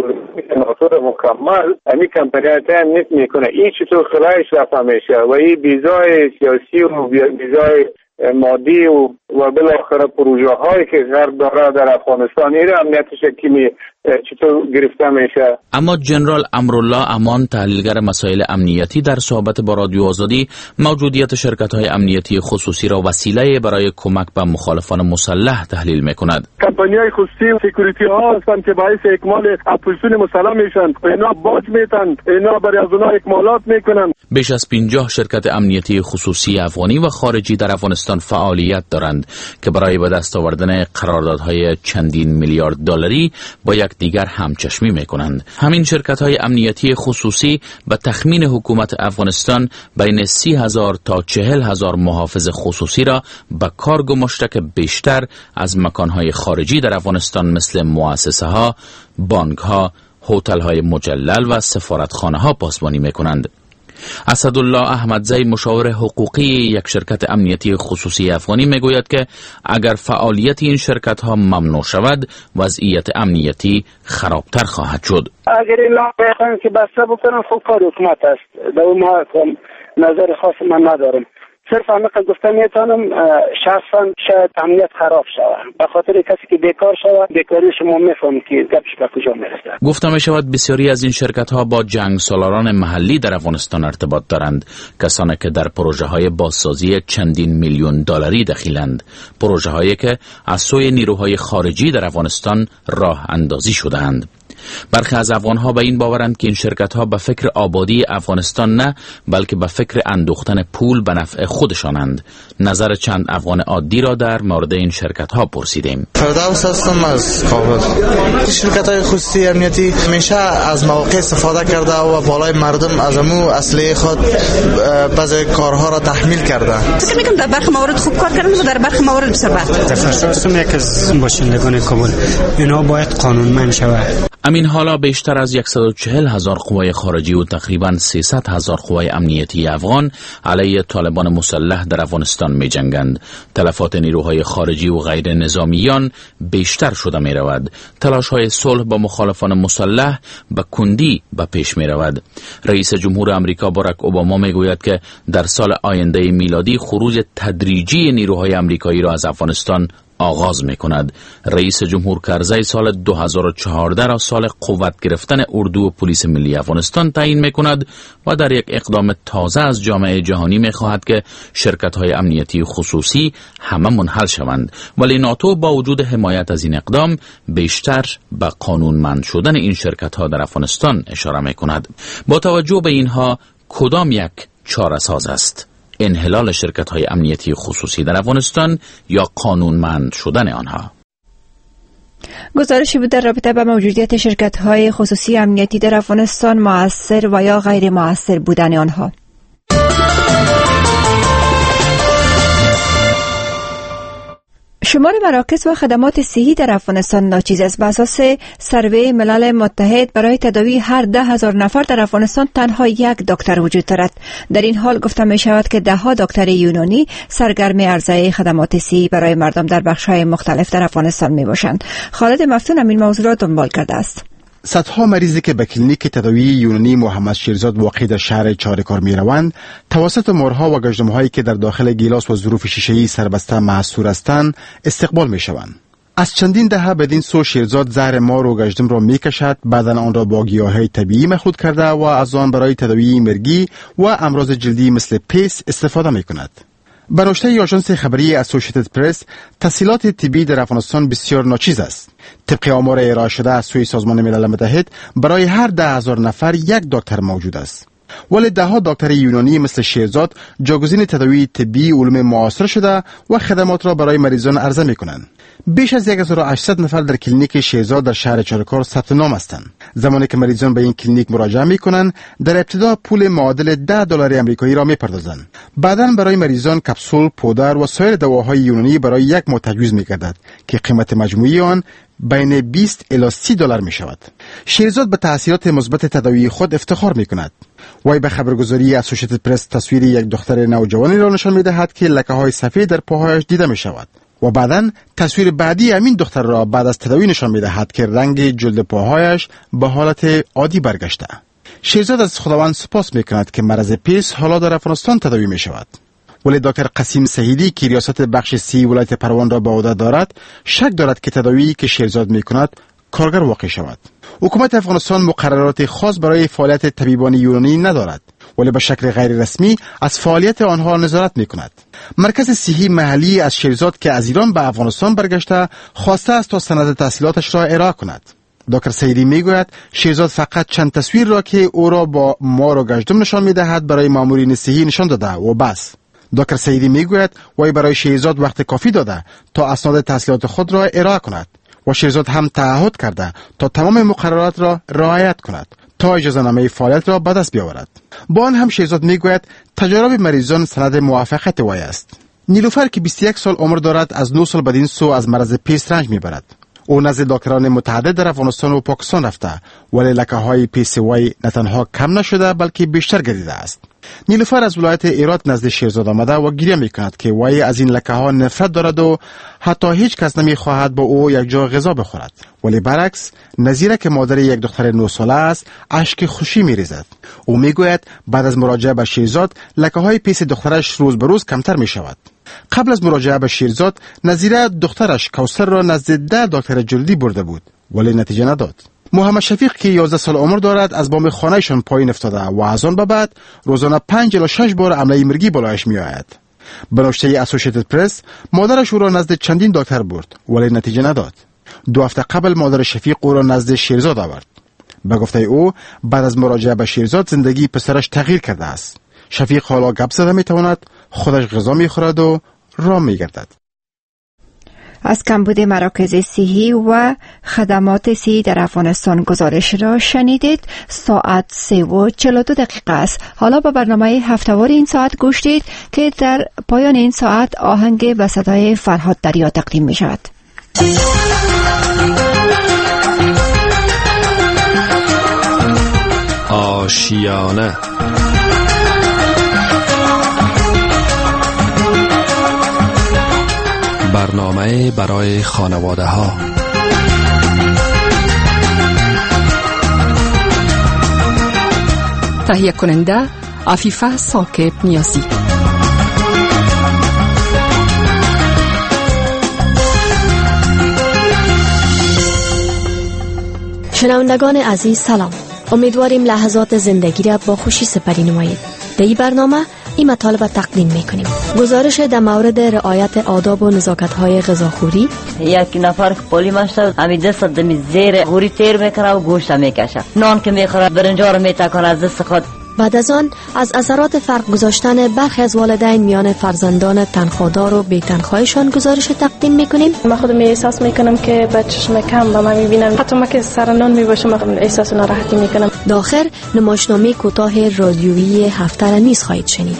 مکمل همین کمپانی تامین میکنه. این چطور خلایش رفع میشه و این ویزای سیاسی و ویزای مادی و بالاخره پروژه هایی که غرب داره در افغانستان این امنیتش چطور گرفته میشه. اما جنرال امرالله امان، تحلیلگر مسائل امنیتی، در صحبت با رادیو آزادی موجودیت شرکت‌های امنیتی خصوصی را وسیله برای کمک به مخالفان مسلح تحلیل می‌کند. کمپانی‌های خصوصی و سکیوریتی ها هستند که باعث اکمال اپوزیسیون مسلح میشن. اینا باج میتن، اینا برای از اونها اکمالات میکنن. بیش از 50 شرکت امنیتی خصوصی افغانی و خارجی در افغانستان فعالیت دارند که برای به دست آوردن قراردادهای چندین میلیارد دلاری با دیگر همچشمی میکنند. همین شرکت‌های امنیتی خصوصی به تخمین حکومت افغانستان بین 30,000 تا 40,000 محافظ خصوصی را به کار گماشته که بیشتر از مکان‌های خارجی در افغانستان مثل مؤسسه‌ها، بانک‌ها، هتل‌های مجلل و سفارتخانه‌ها پاسبانی میکنند. اسدالله احمدزی، مشاور حقوقی یک شرکت امنیتی خصوصی افغانی، میگوید که اگر فعالیت این شرکت ها ممنوع شود وضعیت امنیتی خرابتر خواهد شد. اگر این بخواهند که بسته بکنن خب کار حکومت است. در اون نظر خاص من ندارم. صرف همه گفتم میتونم شخصا شاید امنیت خراب شود به خاطر کسی که بیکار شود. بیکاری شما میفهمید که گپش به کجا میرسه. گفته می شود بسیاری از این شرکت ها با جنگ سالاران محلی در افغانستان ارتباط دارند، کسانی که در پروژه های بازسازی چندین میلیون دلاری دخیلند، پروژه هایی که از سوی نیروهای خارجی در افغانستان راه اندازی شده‌اند. برخی از افغان‌ها به این باورند که این شرکت‌ها به فکر آبادی افغانستان نه، بلکه به فکر اندوختن پول به نفع خودشانند. نظر چند افغان عادی را در مورد این شرکت‌ها پرسیدیم. فردوس هستم از کابل. شرکت‌های خصوصی امنیتی همیشه از مواقع استفاده کرده و بالای مردم از امو اصلی خود بعضی کارها را تحمیل کرده. فکر می‌کنم در برخی موارد خوب کار کردن و در برخی موارد بسیار بد. تفسیر یک از باشندگان کابل اینا باید قانونمند شود. همین حالا بیشتر از 140,000 قوای خارجی و تقریباً 300,000 قوای امنیتی افغان علیه طالبان مسلح در افغانستان می جنگند. تلفات نیروهای خارجی و غیر نظامیان بیشتر شده می رود. تلاش های صلح با مخالفان مسلح به کندی به پیش می رود. رئیس جمهور امریکا باراک اوباما می گوید که در سال آینده میلادی خروج تدریجی نیروهای امریکایی را از افغانستان آغاز می کند. رئیس جمهور کرزی سال 2014 را سال قوت گرفتن اردو و پلیس ملی افغانستان تعیین می کند و در یک اقدام تازه از جامعه جهانی می خواهد که شرکت های امنیتی خصوصی همه منحل شوند، ولی ناتو با وجود حمایت از این اقدام بیشتر به قانونمند شدن این شرکت ها در افغانستان اشاره می کند. با توجه به اینها کدام یک چاره ساز است؟ انحلال شرکت های امنیتی خصوصی در افغانستان یا قانونمند شدن آنها؟ گزارشی بود در رابطه با موجودیت شرکت های خصوصی امنیتی در افغانستان، مؤثر و یا غیر مؤثر بودن آنها. شمار مراکز و خدمات صحی در افغانستان ناچیز است. بر اساس سروی ملل متحد برای تداوی هر 10,000 نفر در افغانستان تنها یک دکتر وجود دارد. در این حال گفته می شود که 10 دکتر یونانی سرگرم عرضه خدمات صحی برای مردم در بخش‌های مختلف در افغانستان می باشند. خالد مفتون این موضوع را دنبال کرده است. صدها مریضی که به کلینیک تداوی یونانی محمد شیرزاد واقع در شهر چاره‌کار می روند توسط مورها و گژدم‌هایی که در داخل گیلاس و ظروف شیشه‌ای سربسته محصور هستند استقبال می شوند. از چندین دهه بدین سو شیرزاد زهر مار و گژدم را می کشد، بعداً آن را با گیاهای طبیعی مخلوط کرده و از آن برای تداوی مرگی و امراض جلدی مثل پیس استفاده می کند. به نشته آژانس خبری اسوسییتد پرس، تحصیلات طبی در افغانستان بسیار ناچیز است. طبق آمار ارائه شده از سوی سازمان ملل متحد برای هر 10,000 نفر یک دکتر موجود است. ولی 10 دکتر یونانی مثل شیرزاد جاگزین تداوی طبی علوم معاصر شده و خدمات را برای مریضان عرضه می کنند. بیش از 1800 نفر در کلینیک شیرزاد در شهر چاره‌کار ثبت نام هستند. زمانی که مریضان به این کلینیک مراجعه می کنند، در ابتدا پول معادل $10 آمریکایی را می پردازند. بعداً برای مریضان کپسول، پودر و سایر دواهای یونانی برای یک ماه تجویز می گردد که قیمت مجموعی آن بین 20 الی $30 می شود. شیرزاد به تأثیرات مثبت تداوی خود افتخار می کند. وی به خبرگزاری اسوسییتد پرس تصویر یک دختر نوجوانی را نشان می دهد که لکه های سفید در پاهایش دیده می شود. و بعداً تصویر بعدی همین دختر را بعد از تداوی نشان می دهد که رنگ جلد پاهایش به حالت عادی برگشته. شیرزاد از خداوند سپاس می کند که مرض پیس حالا در افغانستان تداوی می شود. ولی دکتر قسیم سهیدی که ریاست بخش سی ولایت پروان را به عهده دارد، شک دارد که تداوی که شیرزاد می کند کارگر واقع شود. حکومت افغانستان مقررات خاص برای فعالیت طبیبان یونانی ندارد، ولی به شکل غیر رسمی از فعالیت آنها نظارت می کند. مرکز صحی محلی از شیرزاد که از ایران به افغانستان برگشته خواسته است تا سند تحصیلاتش را ارائه کند. دکتر سیدی می گوید شیرزاد فقط چند تصویر را که او را با مار و گژدم نشان می دهد برای مامورین صحی نشان داده و بس. دکتر سیدی می گوید وی برای شیرزاد وقت کافی داده تا اسناد تحصیلات خود را ارائه کند و شیرزاد هم تعهد کرده تا تمام مقررات را رعایت کند تا اجازه نامه فعالیت را به دست بیاورد. با آن هم شیرزاد می گوید تجارب مریضان سند موافقت وی است. نیلوفر که 21 سال عمر دارد از 9 سال بدین سو از مرض پیس رنج می برد. او نزد دکتران متعدد در افغانستان و پاکستان رفته، ولی لکه های پیس وی نه تنها کم نشده بلکه بیشتر گردیده است. نیلوفر از ولایت ایرات نزد شیرزاد آمده و گریه می کند که وی از این لکه ها نفرت دارد و حتی هیچ کس نمی خواهد با او یک جا غذا بخورد. ولی برعکس نظیره که مادر یک دختر 9 ساله است اشک خوشی می ریزد. او می گوید بعد از مراجعه به شیرزاد لکه های پیس دخترش روز به روز کمتر می شود. قبل از مراجعه به شیرزاد نظیره دخترش کوثر را نزد 10 دکتر جلدی برده بود ولی نتیجه نداد. محمد شفیق که 11 سال عمر دارد از بام خانهشان پایین افتاده و از آن به بعد روزانه 5 الی 6 بار حمله مرگی بالایش می آید. به نشته اسوسییتد پرس مادرش او را نزد چندین دکتر برد ولی نتیجه نداد. 2 هفته قبل مادر شفیق او را نزد شیرزاد آورد. به گفته او بعد از مراجعه به شیرزاد زندگی پسرش تغییر کرده است. شفیق حالا گپ زده می تواند، خودش غذا می خورد و راه می گردد. از کمبود مراکز صحی و خدمات صحی در افغانستان گزارش را شنیدید. ساعت 3:42 است. حالا با برنامه هفتهوار این ساعت گوش دید که در پایان این ساعت آهنگ و صدای فرهاد دریا تقدیم می شود. آشیانه برنامه برای خانواده ها. تهیه کننده عفیفه ساکب نیازی. شنوندگان عزیز سلام. امیدواریم لحظات زندگی را با خوشی سپری نمایید. در این برنامه این مطالب تقدیم میکنیم. گزارش در مورد رعایت آداب و نزاکت‌های غذاخوری. یک نفر که پولی مشته همین دست دمی زیر غوری تیر میکنه و گوشت میکشه. نان که میخوره برنجا رو میتکانه از دست خود. بعد از آن از اثرات فرق گذاشتن برخی از والدین میان فرزندان تنخوادار و بی تنخواهشان گزارش تقدیم میکنیم. من خودم احساس میکنم که به چشم کم به من میبینم، حتی من که سر نان میباشم احساس ناراحتی میکنم. داخل نمایشنامه کوتاه رادیویی هفته را نیز خواهید شنید.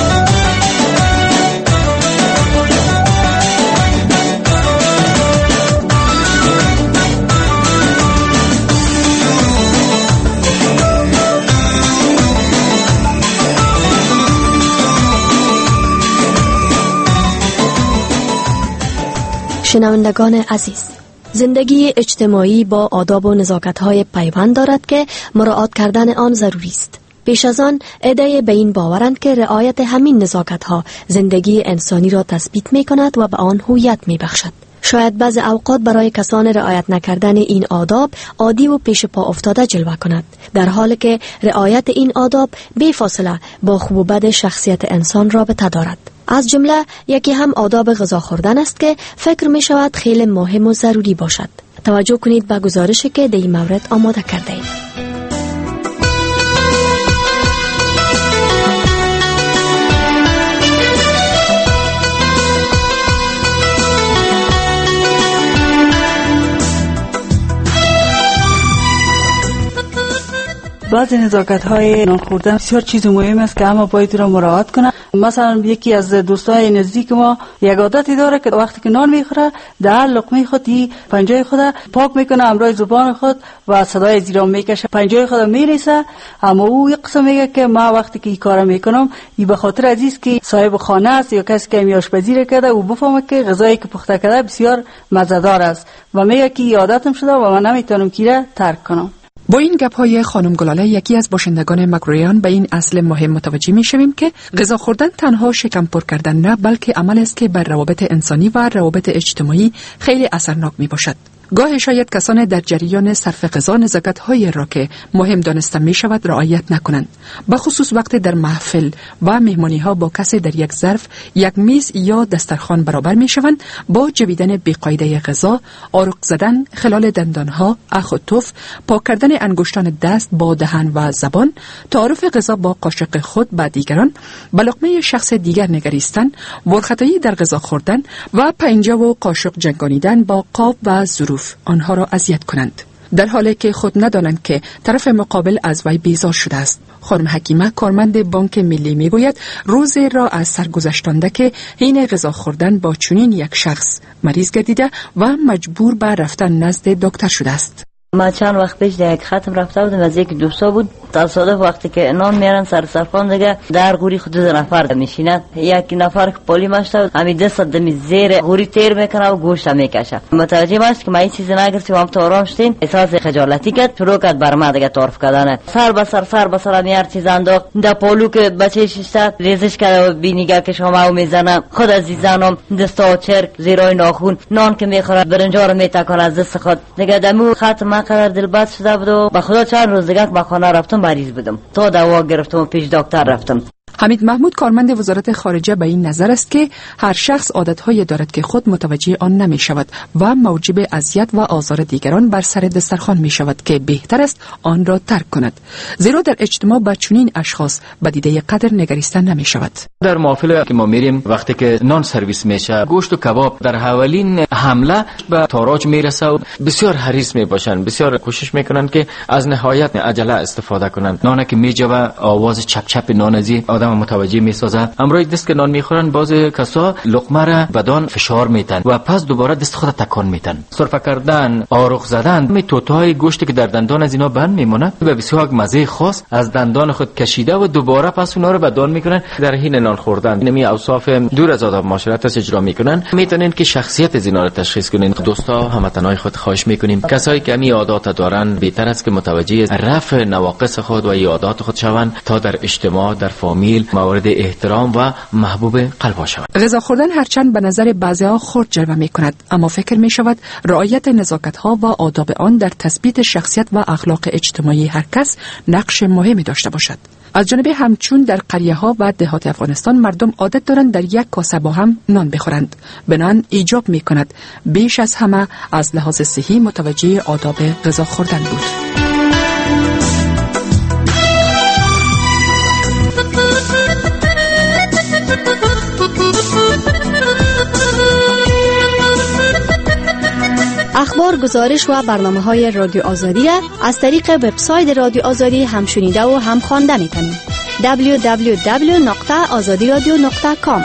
شنوندگان عزیز، زندگی اجتماعی با آداب و نزاکت‌های پیوند دارد که مراعات کردن آن ضروری است. پیش از آن عده‌ای به این باورند که رعایت همین نزاکت‌ها زندگی انسانی را تثبیت می‌کند و به آن هویت می‌بخشد. شاید بعض اوقات برای کسان رعایت نکردن این آداب عادی و پیش پا افتاده جلوه کند، در حالی که رعایت این آداب بی فاصله با خوب و بد شخصیت انسان رابطه دارد. از جمله یکی هم آداب غذا خوردن است که فکر می شود خیلی مهم و ضروری باشد. توجه کنید به گزارشی که در این مورد آماده کرده ایم. بعضی نزاکت‌های نان خوردن بسیار چیز مهم است که همه باید را مراعات کنند. مثلا یکی از دوستای نزدیک ما یک عادتی داره که وقتی که نان میخوره در لقمه خود پنجه خود پاک میکنه همراه زبان خود و صدای زیرا میکشه، پنجه خود میریسه. اما او یک قسم میگه که ما وقتی که این کارا میکنم این به خاطر عزیز که صاحب خانه است یا کسی که آشپزی کرده او بفهمه که غذایی که پخته کرده بسیار مزه‌دار است و میگه که این عادتم شده و من نمیتونم کیره ترک کنم. با این گپ‌های خانم گلاله، یکی از باشندگان مکروریان، به این اصل مهم متوجه می‌شویم که غذا خوردن تنها شکم پر کردن نه، بلکه عمل است که بر روابط انسانی و روابط اجتماعی خیلی اثرناک میباشد. گاهی شاید کسان در جریان صرف غذا نزاکت‌های را که مهم دانسته می‌شود رعایت نکنند، به خصوص وقتی در محفل و مهمانی‌ها با کسی در یک ظرف، یک میز یا دسترخوان برابر می‌شوند، با جویدن بی‌قاعده غذا، آرق زدن، خلال دندان‌ها، اخ و تف، پاک کردن انگشتان دست با دهن و زبان، تعارف غذا با قاشق خود با دیگران، به لقمه شخص دیگر نگریستن، ورختایی در غذا خوردن و پنجه و قاشق جنگانیدن با قاب و ظروف آنها را اذیت کنند، در حالی که خود ندانند که طرف مقابل از وی بیزار شده است. خانم حکیمه، کارمند بانک ملی، میگوید روزی را از سر گذشتانده که حین غذا خوردن با چنین یک شخص مریض گردیده و مجبور به رفتن نزد دکتر شده است. ما چند وقت پیش در یک ختم رفته بودم، از یک دوستا بود. تصادف وقتی که نان میارن سر صفان دیگه در غوری خود 2 نفر میشینن. یک نفر که پولی مشته همین دست دمی زیر غوری تیر میکنه و گوشت میکشه. متوجه ماست که ما این چیزی نگرفتیم، هم تو آرام شدیم. احساس خجالتی کرد، شروع کرد بر ما دیگه تعارف کردن، سر به سر هر چیز انداخت. در پالو که بچه شیشته ریزش کرده و بینیگه که شما او میزنه. خود عزیزانم دستا و چرک زیرای ناخون، نان که میخوره برنجا رو میتکانه از دست خود. دیگه دمو ختم قدر دلبد شده بود و به خدا چند روز دیگه به خانه رفتم، مریض بودم، تا دوا گرفتم و پیش دکتر رفتم. حمید محمود، کارمند وزارت خارجه، به این نظر است که هر شخص عادت‌هایی دارد که خود متوجه آن نمی شود و موجب اذیت و آزار دیگران بر سر دسترخوان می شود که بهتر است آن را ترک کند، زیرا در اجتماع با چنین اشخاص به دیده قدر نگریستن نمی شود. در محافل که ما میریم وقتی که نان سرویس میشه، گوشت و کباب در اولین حمله به تاراج میرسه و بسیار حریص میباشن، بسیار کوشش میکنن که از نهایت عجله استفاده کنن. نان که میجوه آواز چپ چپ نان ازی آدم متوجه میسازه. امروز دست که نان میخورن، باز کسا لقمه را بدن فشار میتن و پس دوباره دست خود تکان میتن. سرفه کردن، آرق زدن، می توتای گوشت که در دندان از اینا بند میمونه و بسیار مزه خاص از دندان خود کشیده و دوباره پس اونا رو بدن میکنن. در حین نان خوردن اینمی اوصاف دور از آداب معاشرت است اجرا میکنن. میتونین که شخصیت از اینا رو تشخیص کنین. دوستا، هموطنای خود خواهش میکنیم کسایی که می عادات دارن بهتر است که متوجه رفع نواقص خود و عادات خود شوند تا در اجتماع، در فامیل جمیل، مورد احترام و محبوب قلب‌ها شود. غذا خوردن هرچند به نظر بعضی‌ها خرد جلوه می‌کند، اما فکر می‌شود رعایت نزاکت‌ها و آداب آن در تثبیت شخصیت و اخلاق اجتماعی هر کس نقش مهمی داشته باشد. از جانب همچون در قریه‌ها و دهات افغانستان مردم عادت دارند در یک کاسه با هم نان بخورند. بنان ایجاب می‌کند بیش از همه از لحاظ صحی متوجه آداب غذا خوردن بود. اخبار، گزارش و برنامه‌های رادیو آزادی را از طریق وبسایت رادیو آزادی هم شنیده و هم خوانده می‌تونید. www.azadiradio.com.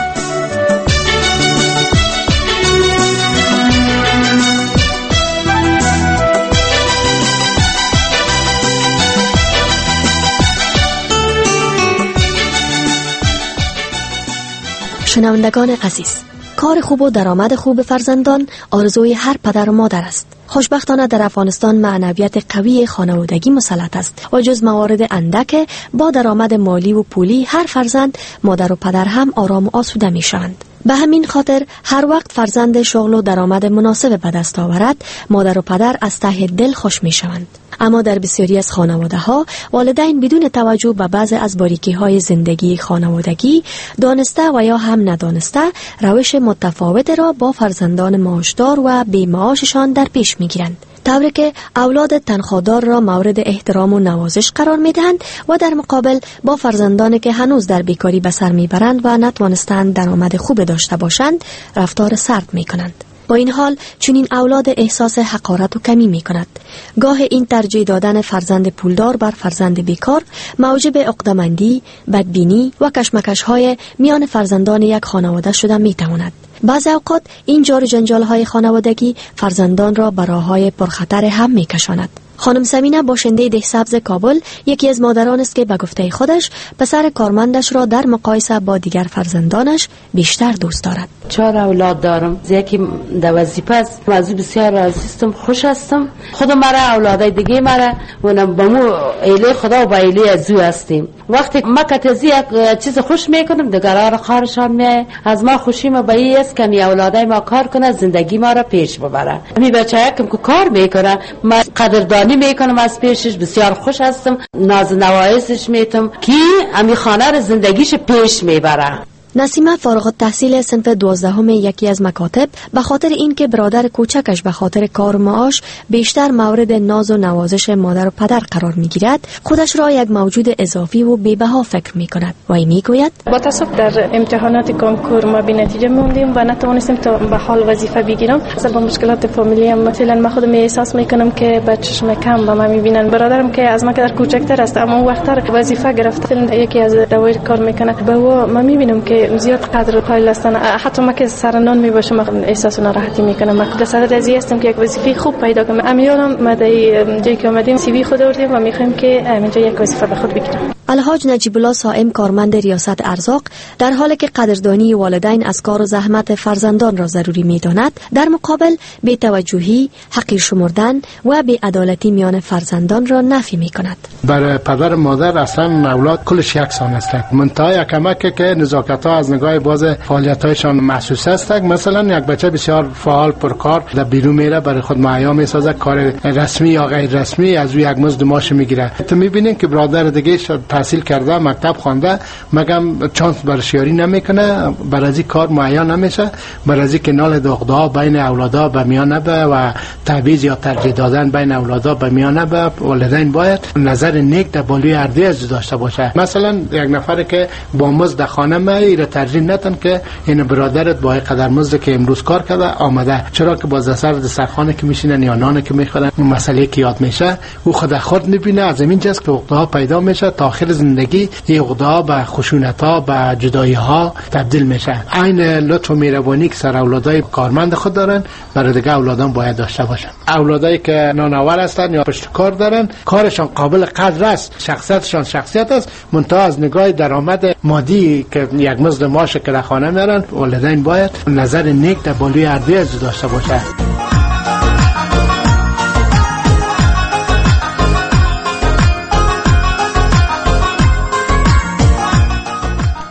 شنوندگان عزیز، کار خوب و درآمد خوب فرزندان آرزوی هر پدر و مادر است. خوشبختانه در افغانستان معنویت قوی خانوادگی مسلط است و جز موارد اندک با درآمد مالی و پولی هر فرزند، مادر و پدر هم آرام و آسوده می شوند. به همین خاطر هر وقت فرزند شغل و درآمد مناسب به دست آورد، مادر و پدر از ته دل خوش می شوند. اما در بسیاری از خانواده‌ها والدین بدون توجه به بعضی از باریکی‌های زندگی خانوادگی، دانسته و یا هم ندانسته، روش متفاوت را با فرزندان معاشدار و بی معاششان در پیش می‌گیرند، طوری که اولاد تنخوادار را مورد احترام و نوازش قرار می‌دهند و در مقابل با فرزندانی که هنوز در بیکاری به سر می‌برند و نتوانستند درآمد خوب داشته باشند رفتار سرد می‌کنند. با این حال چنین اولاد احساس حقارت و کمی می کند. گاه این ترجیح دادن فرزند پولدار بر فرزند بیکار موجب عقده‌مندی، بدبینی و کشمکش های میان فرزندان یک خانواده شده می تواند. بعضی اوقات این جار و جنجال های خانوادگی فرزندان را به راه‌های پرخطر هم می کشاند. خانم سمینه باشنده دهسبز کابل یکی از مادران است که به گفته خودش پسر کارمندش را در مقایسه با دیگر فرزندانش بیشتر دوست دارد. 4 اولاد دارم. یکی در وظیفه است. از بسیار راضی هستم، خوش هستم. خود مرا اولادای دیگه مرا و با مو ایله خدا و با ایله ازو هستیم. وقتی ما کتازی یک چیز خوش میکنم دیگران خارشان میای. از ما خوشی ما بایی است که می اولادای ما کار کنه، زندگی ما را پیش ببره. می بچه‌ها که کار میکنه، ما قدردانی میکنم از پیشش، بسیار خوش هستم، ناز نوایسش میتم که امی خانه را زندگیش پیش میبره. نسیمه فارغ التحصیل صنف 12 یکی از مکاتب به خاطر اینکه برادر کوچکش به خاطر کار و معاش بیشتر مورد ناز و نوازش مادر و پدر قرار میگیرد، خودش را یک موجود اضافی و بی‌بها فکر میکند و میگوید با تاسف در امتحانات کنکور ما بی نتیجه موندیم و نتوانستیم تا به حال وظیفه بگیرم. اصلا با مشکلات فامیلی هم مثلا من خودم احساس میکنم که با چشم کم به من میبینن. برادرم که از من که در کوچکتر است اما وقتر وظیفه گرفته یکی از دوایر کار میکنه، با من میبینم که زیاد قدر قائل هستن. حتی ما که سرنان میباشم احساس ناراحتی میکنم. من در صدد ازی هستم که یک وظیفه خوب پیدا کنم. امیالم ما در جایی که اومدیم سی وی خود آوردیم و میخوایم که اینجا یک وظیفه به خود بگیرم. الحاج نجیب الله صائم کارمند ریاست ارزاق در حالی که قدردانی والدین از کار و زحمت فرزندان را ضروری میداند، در مقابل بی‌توجهی، حقیر شمردن و بی‌عدالتی میان فرزندان را نفی میکند. برای پدر مادر اصلا اولاد کلش یکسان هستند. منتها کمک که نزاکت‌ها از نگاه باز فعالیت‌هایشان محسوس است. مثلا یک بچه بسیار فعال پرکار در بیرون میره، برای خود معیا میسازه، کار رسمی یا غیر رسمی از او یک مزد معاش میگیره. تو میبینین که برادر دیگه تحصیل کرده، مکتب خوانده، مگم چانس برشیاری نمیکنه، برای از کار معین نمیشه، برای از که نال دغدغه بین اولادا به میان نبه و تعویض یا ترجیح دادن بین اولادا به میان نبه. والدین باید نظر نیک در بالای هر از داشته باشه. مثلا یک نفر که با مزد خانه میره ترجیح ندن که این برادرت با قدر مزد که امروز کار کرده آمده، چرا که باز سر دسترخوان که میشینن یا نان که میخورن مسئله که یاد میشه او خود میبینه. از این جاست که عقده‌ها پیدا میشه، تا آخر زندگی این عقده‌ها به خشونت‌ها، به جدایی‌ها تبدیل میشه. عین لطف و مهربانی که سر اولادای کارمند خود دارن برای دیگه اولادان باید داشته باشن. اولادایی که نانآور هستن یا پشت کار دارن، کارشان قابل قدر است، شخصیتشان شخصیت است، منتها از نگاه درآمد مادی که یک مزد معاش که در خانه میارن، والدین باید نظر نیک در بالای هر از داشته باشه.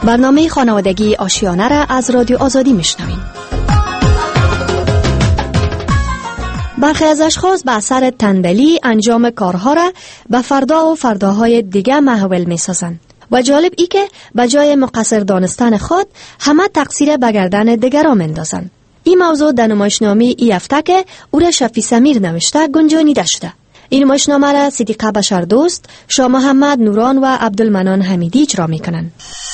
برنامه خانوادگی آشیانه را از رادیو آزادی میشنوین. برخی از اشخاص به اثر تنبلی انجام کارها را به فردا و فرداهای دیگه محول میسازند و جالب ای که به جای مقصر دانستن خود همه تقصیر به گردن دیگران میندازند. این موضوع در نمایشنامه ای هفته که او را شفیع سمیر نوشته گنجانیده شده. این نمایشنامه را صدیقه بشردوست، شاه محمد نوران و عبدالمنان حمیدی اجرا میکنند.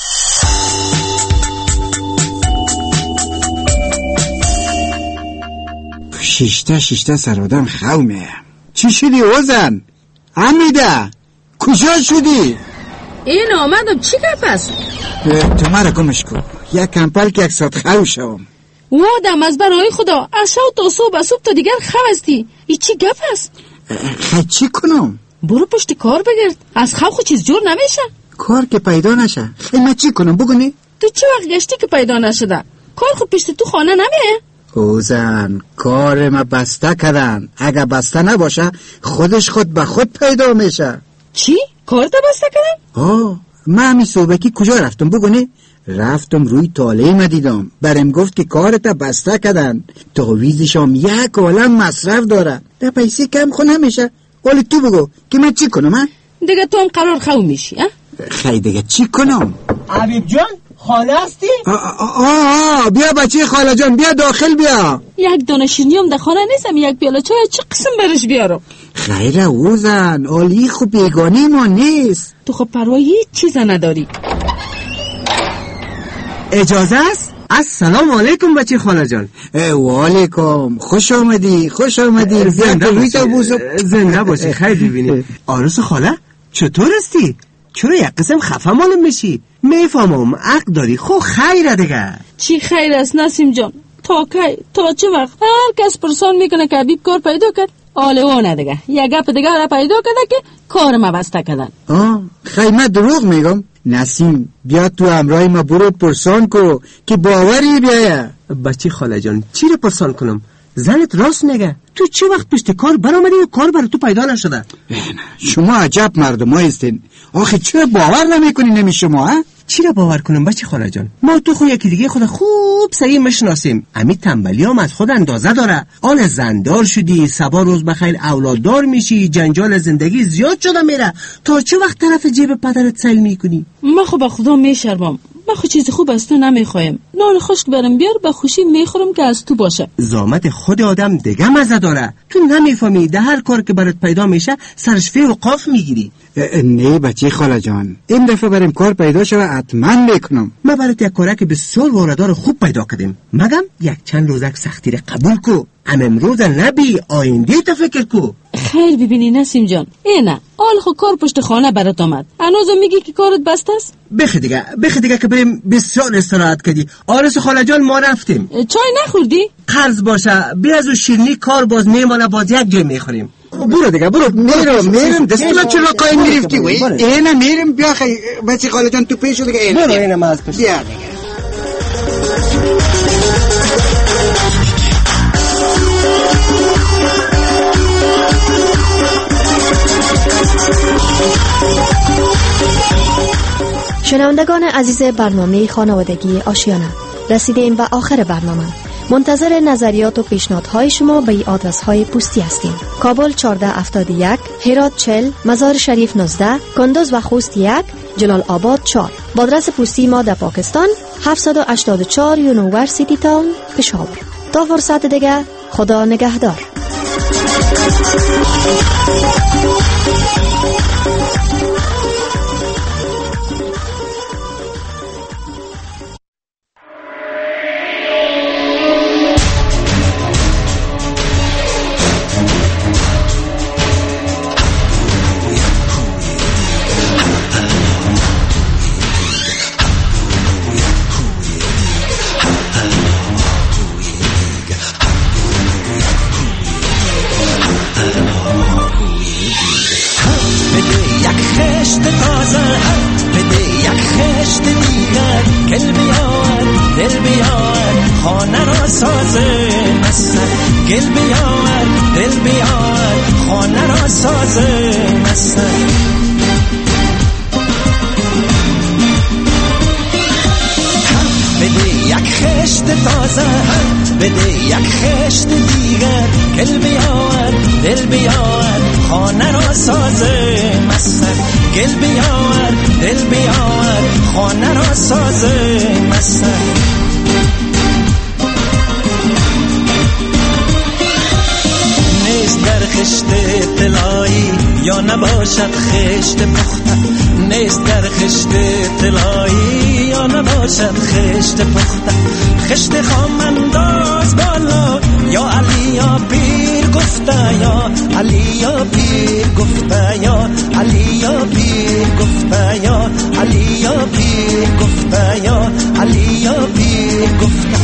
شیشته سرادم خومه. چی شدی اوزن؟ حمیده کجا شدی؟ این آمدم چی گپ است؟ تو مرا گمش کن. یک کمپل که 100 خو شوم. وادم از برای خدا از شو تا صبح تا دیگر خو استی. این چی گپ است؟ خیلی چی کنم؟ برو پشت کار بگرد. از خو خود چیز جور نمیشه. کار که پیدا نشه. خیلی من چی کنم بگونی؟ تو چه وقت گشتی که پیدا نشده؟ کار خود پشت تو خانه نمیه؟ اوزن کار ما بسته کردن. اگه بسته نباشه خودش خود به خود پیدا میشه. چی؟ کار تا بسته کردن؟ من همی صوبکی کجا رفتم بگونی؟ رفتم روی تاله ما دیدم. برم گفت که کارتا بسته کردن. تعویزشم یک عالم مصرف داره. ده پیسه کم خو نمیشه. ولی تو بگو که من چی کنم؟ دیگه تو هم قرار خو میشی. خیلی دیگه چی کنم؟ حبیب جان خانه هستی؟ بیا بچه خاله جان بیا داخل بیا. یک دانه شیرینیم در خانه نیستم. یک پیاله چای چه قسم برش بیارم؟ خیره اوزن اولی خوب بیگانی ما نیست. تو خب پروای هیچ چیز نداری. اجازه است؟ السلام علیکم بچه خاله جان. و علیکم. خوش آمدی. زنده باشی. خیلی ببینی. آرس خاله چطور هستی؟ چرا یک قسم خفه معلوم میشی؟ میفهمم عقل داری. خو خیره دیگه. چی خیر است نسیم جان؟ تا چه وقت هر کس پرسان میکنه که حبیب کار پیدا کرد؟ آلوانه دیگه. یک گپ دیگه را پیدا کرده که کار ما بسته کردن. خیلی من دروغ میگم؟ نسیم بیا تو امرای ما برو پرسان کو که باوری بیایه. بچه خاله جان چی رو پرسان کنم؟ زنت راست میگه. تو چه وقت پشت کار برآمدی و کار برای تو پیدا نشده؟ شما عجب مردم هستین. آخه چرا باور نمیکنی نمی شما؟ چی را باور کنم بچه خاله جان؟ ما تو خود یکی دیگه خود خوب صحیح میشناسیم. امی تنبلی هم از خود اندازه داره. آن زندار شدی، سبا روز بخیر اولاددار میشی، جنجال زندگی زیاد شده میره. تا چه وقت طرف جیب پدرت سیل میکنی؟ من خب به خدا میشرمم. من خود چیز خوب از تو نمیخوایم. نان خشک برم بیار به خوشی میخورم که از تو باشه. زامت خود آدم دیگه مزه داره. تو نمیفهمی ده هر کار که برات پیدا میشه سرش فی و قاف میگیری. نه بچه خاله جان این دفعه بریم کار پیدا شده حتما میکنم. ما برات یک کاره که بسیار واردار خوب پیدا کردیم. مگم یک چند روزک سختی را قبول کو. امروز نبی آینده تا فکر کو. خیر ببینی نسیم جان اینه آل خو کار پشت خانه برات آمد. هنوز میگی که کارت بسته است؟ بخی دیگه که بریم بسیار استراحت کردی. آرس خاله جان ما رفتیم. چای نخوردی؟ قرض باشه بیا از شیرینی کار باز میمانه باز یک جای میخوریم. برو دیگه برو. میرم دستم چرا قایم میرفتی وی؟ اینه میرم بیا خیلی بچه خاله جان تو پیشو دیگه اینه. برو اینه ما از پشت. بیا دیگه. شنوندگان عزیز برنامه خانوادگی آشیانه رسیدیم به آخر برنامه. منتظر نظریات و پیشنهادهای شما به این آدرس های پستی هستیم. کابل 1471، هرات 40، مزار شریف 19، کندوز و خوست 1، جلال آباد 4. با آدرس پستی ما در پاکستان 784 یونیورسیتی تاون پشاور. تا فرصت دیگه خدا نگهدار. بده یک خشت دیگر گل بیاور دل بیاور خانه را سازه مستر گل بیاور دل بیاور خانه را سازه مستر نیست در خشت طلایی یا نباشد خشت پخته نیست در خشت طلایی یا نباشد خشت پخته خشت خام انداز بالا یا علی یا پیر گفته یا علی یا پیر گفته یا علی یا پیر گفته یا علی یا پیر گفته یا علی یا پیر گفته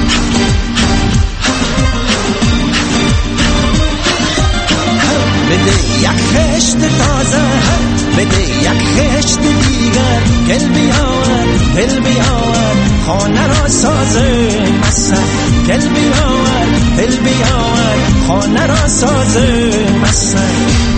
بده یک خشت تازه بده یک خشت دیگر گل بیاور دل بیاور خانه را سازه مستر گل بیاور دل بیاور خانه را سازه مستر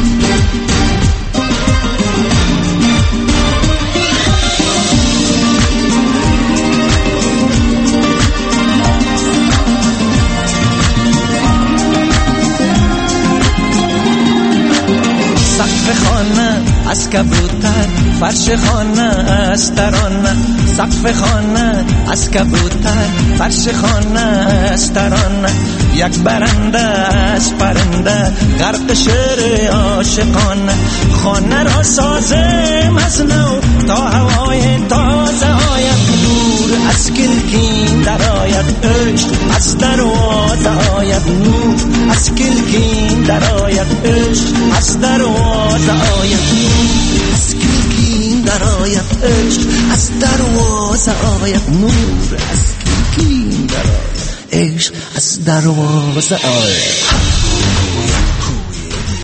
سقف خانه از کبوتر فرش خانه از ترانه سقف خانه از کبوتر فرش خانه از ترانه یک برنده از پرنده غرق شعر عاشقانه خانه را سازم از نو تا هوای تازه آید نور از کلکین در آید عشق از دروازه آید نور از کلکین در آید عشق از دروازه آید نور از کلکین در آید عشق از دروازه آید نور از کلکین در آید عشق از دروازه آید